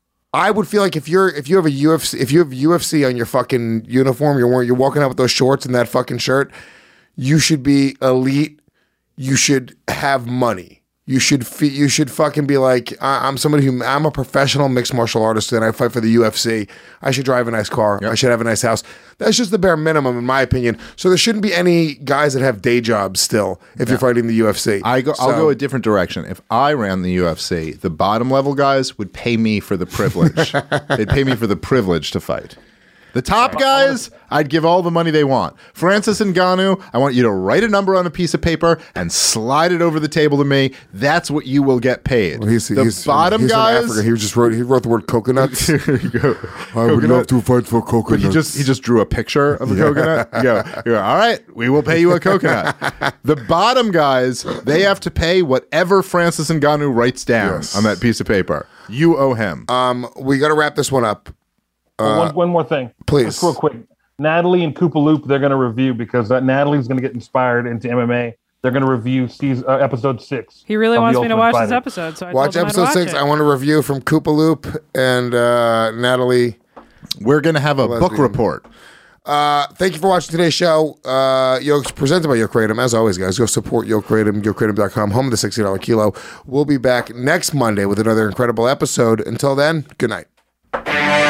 E: I would feel like if you're if you have a U F C if you have U F C on your fucking uniform, you're wearing you're walking out with those shorts and that fucking shirt, you should be elite. You should have money. You should fe- you should fucking be like I- I'm somebody who I'm a professional mixed martial artist and I fight for the U F C. I should drive a nice car. I should have a nice house. That's just the bare minimum in my opinion. So there shouldn't be any guys that have day jobs still if you're fighting the U F C.
F: I go. I'll
E: So-
F: go a different direction. If I ran the U F C, the bottom level guys would pay me for the privilege. They'd pay me for the privilege to fight. The top guys, I'd give all the money they want. Francis Ngannou, I want you to write a number on a piece of paper and slide it over the table to me. That's what you will get paid.
E: Well, he's,
F: the
E: he's,
F: bottom
E: he's
F: guys.
E: from Africa. He just wrote he wrote the word coconuts.
F: There you go.
E: I would
F: Coconut.
E: love to fight for
F: But
E: coconuts.
F: he just he just drew a picture of a coconut. You go, you go, all right, we will pay you a coconut. The bottom guys, they have to pay whatever Francis Ngannou writes down
E: Yes.
F: on that piece of paper. You owe him.
E: um, we got to wrap this one up.
A: one, one more thing.
E: please.
A: Just real quick. Natalie and Koopa Loop, they're going to review because uh, Natalie's going to get inspired into M M A. They're going to review season, uh, episode six.
G: He really
A: of
G: wants
A: The
G: me to
A: Ultimate
G: watch this
A: Fighter.
G: episode, so I
E: Watch
G: told him I'd
E: episode
G: watch
E: six.
G: it.
E: I want a review from Koopa Loop and uh, Natalie.
F: We're gonna have a book
E: lesbian.
F: report.
E: Uh, thank you for watching today's show. Uh, Yoke's presented by Yoke Kratom. As always, guys, go support Yoke Kratom, yoke kratom dot com, home of the sixty dollars kilo. We'll be back next Monday with another incredible episode. Until then, good night.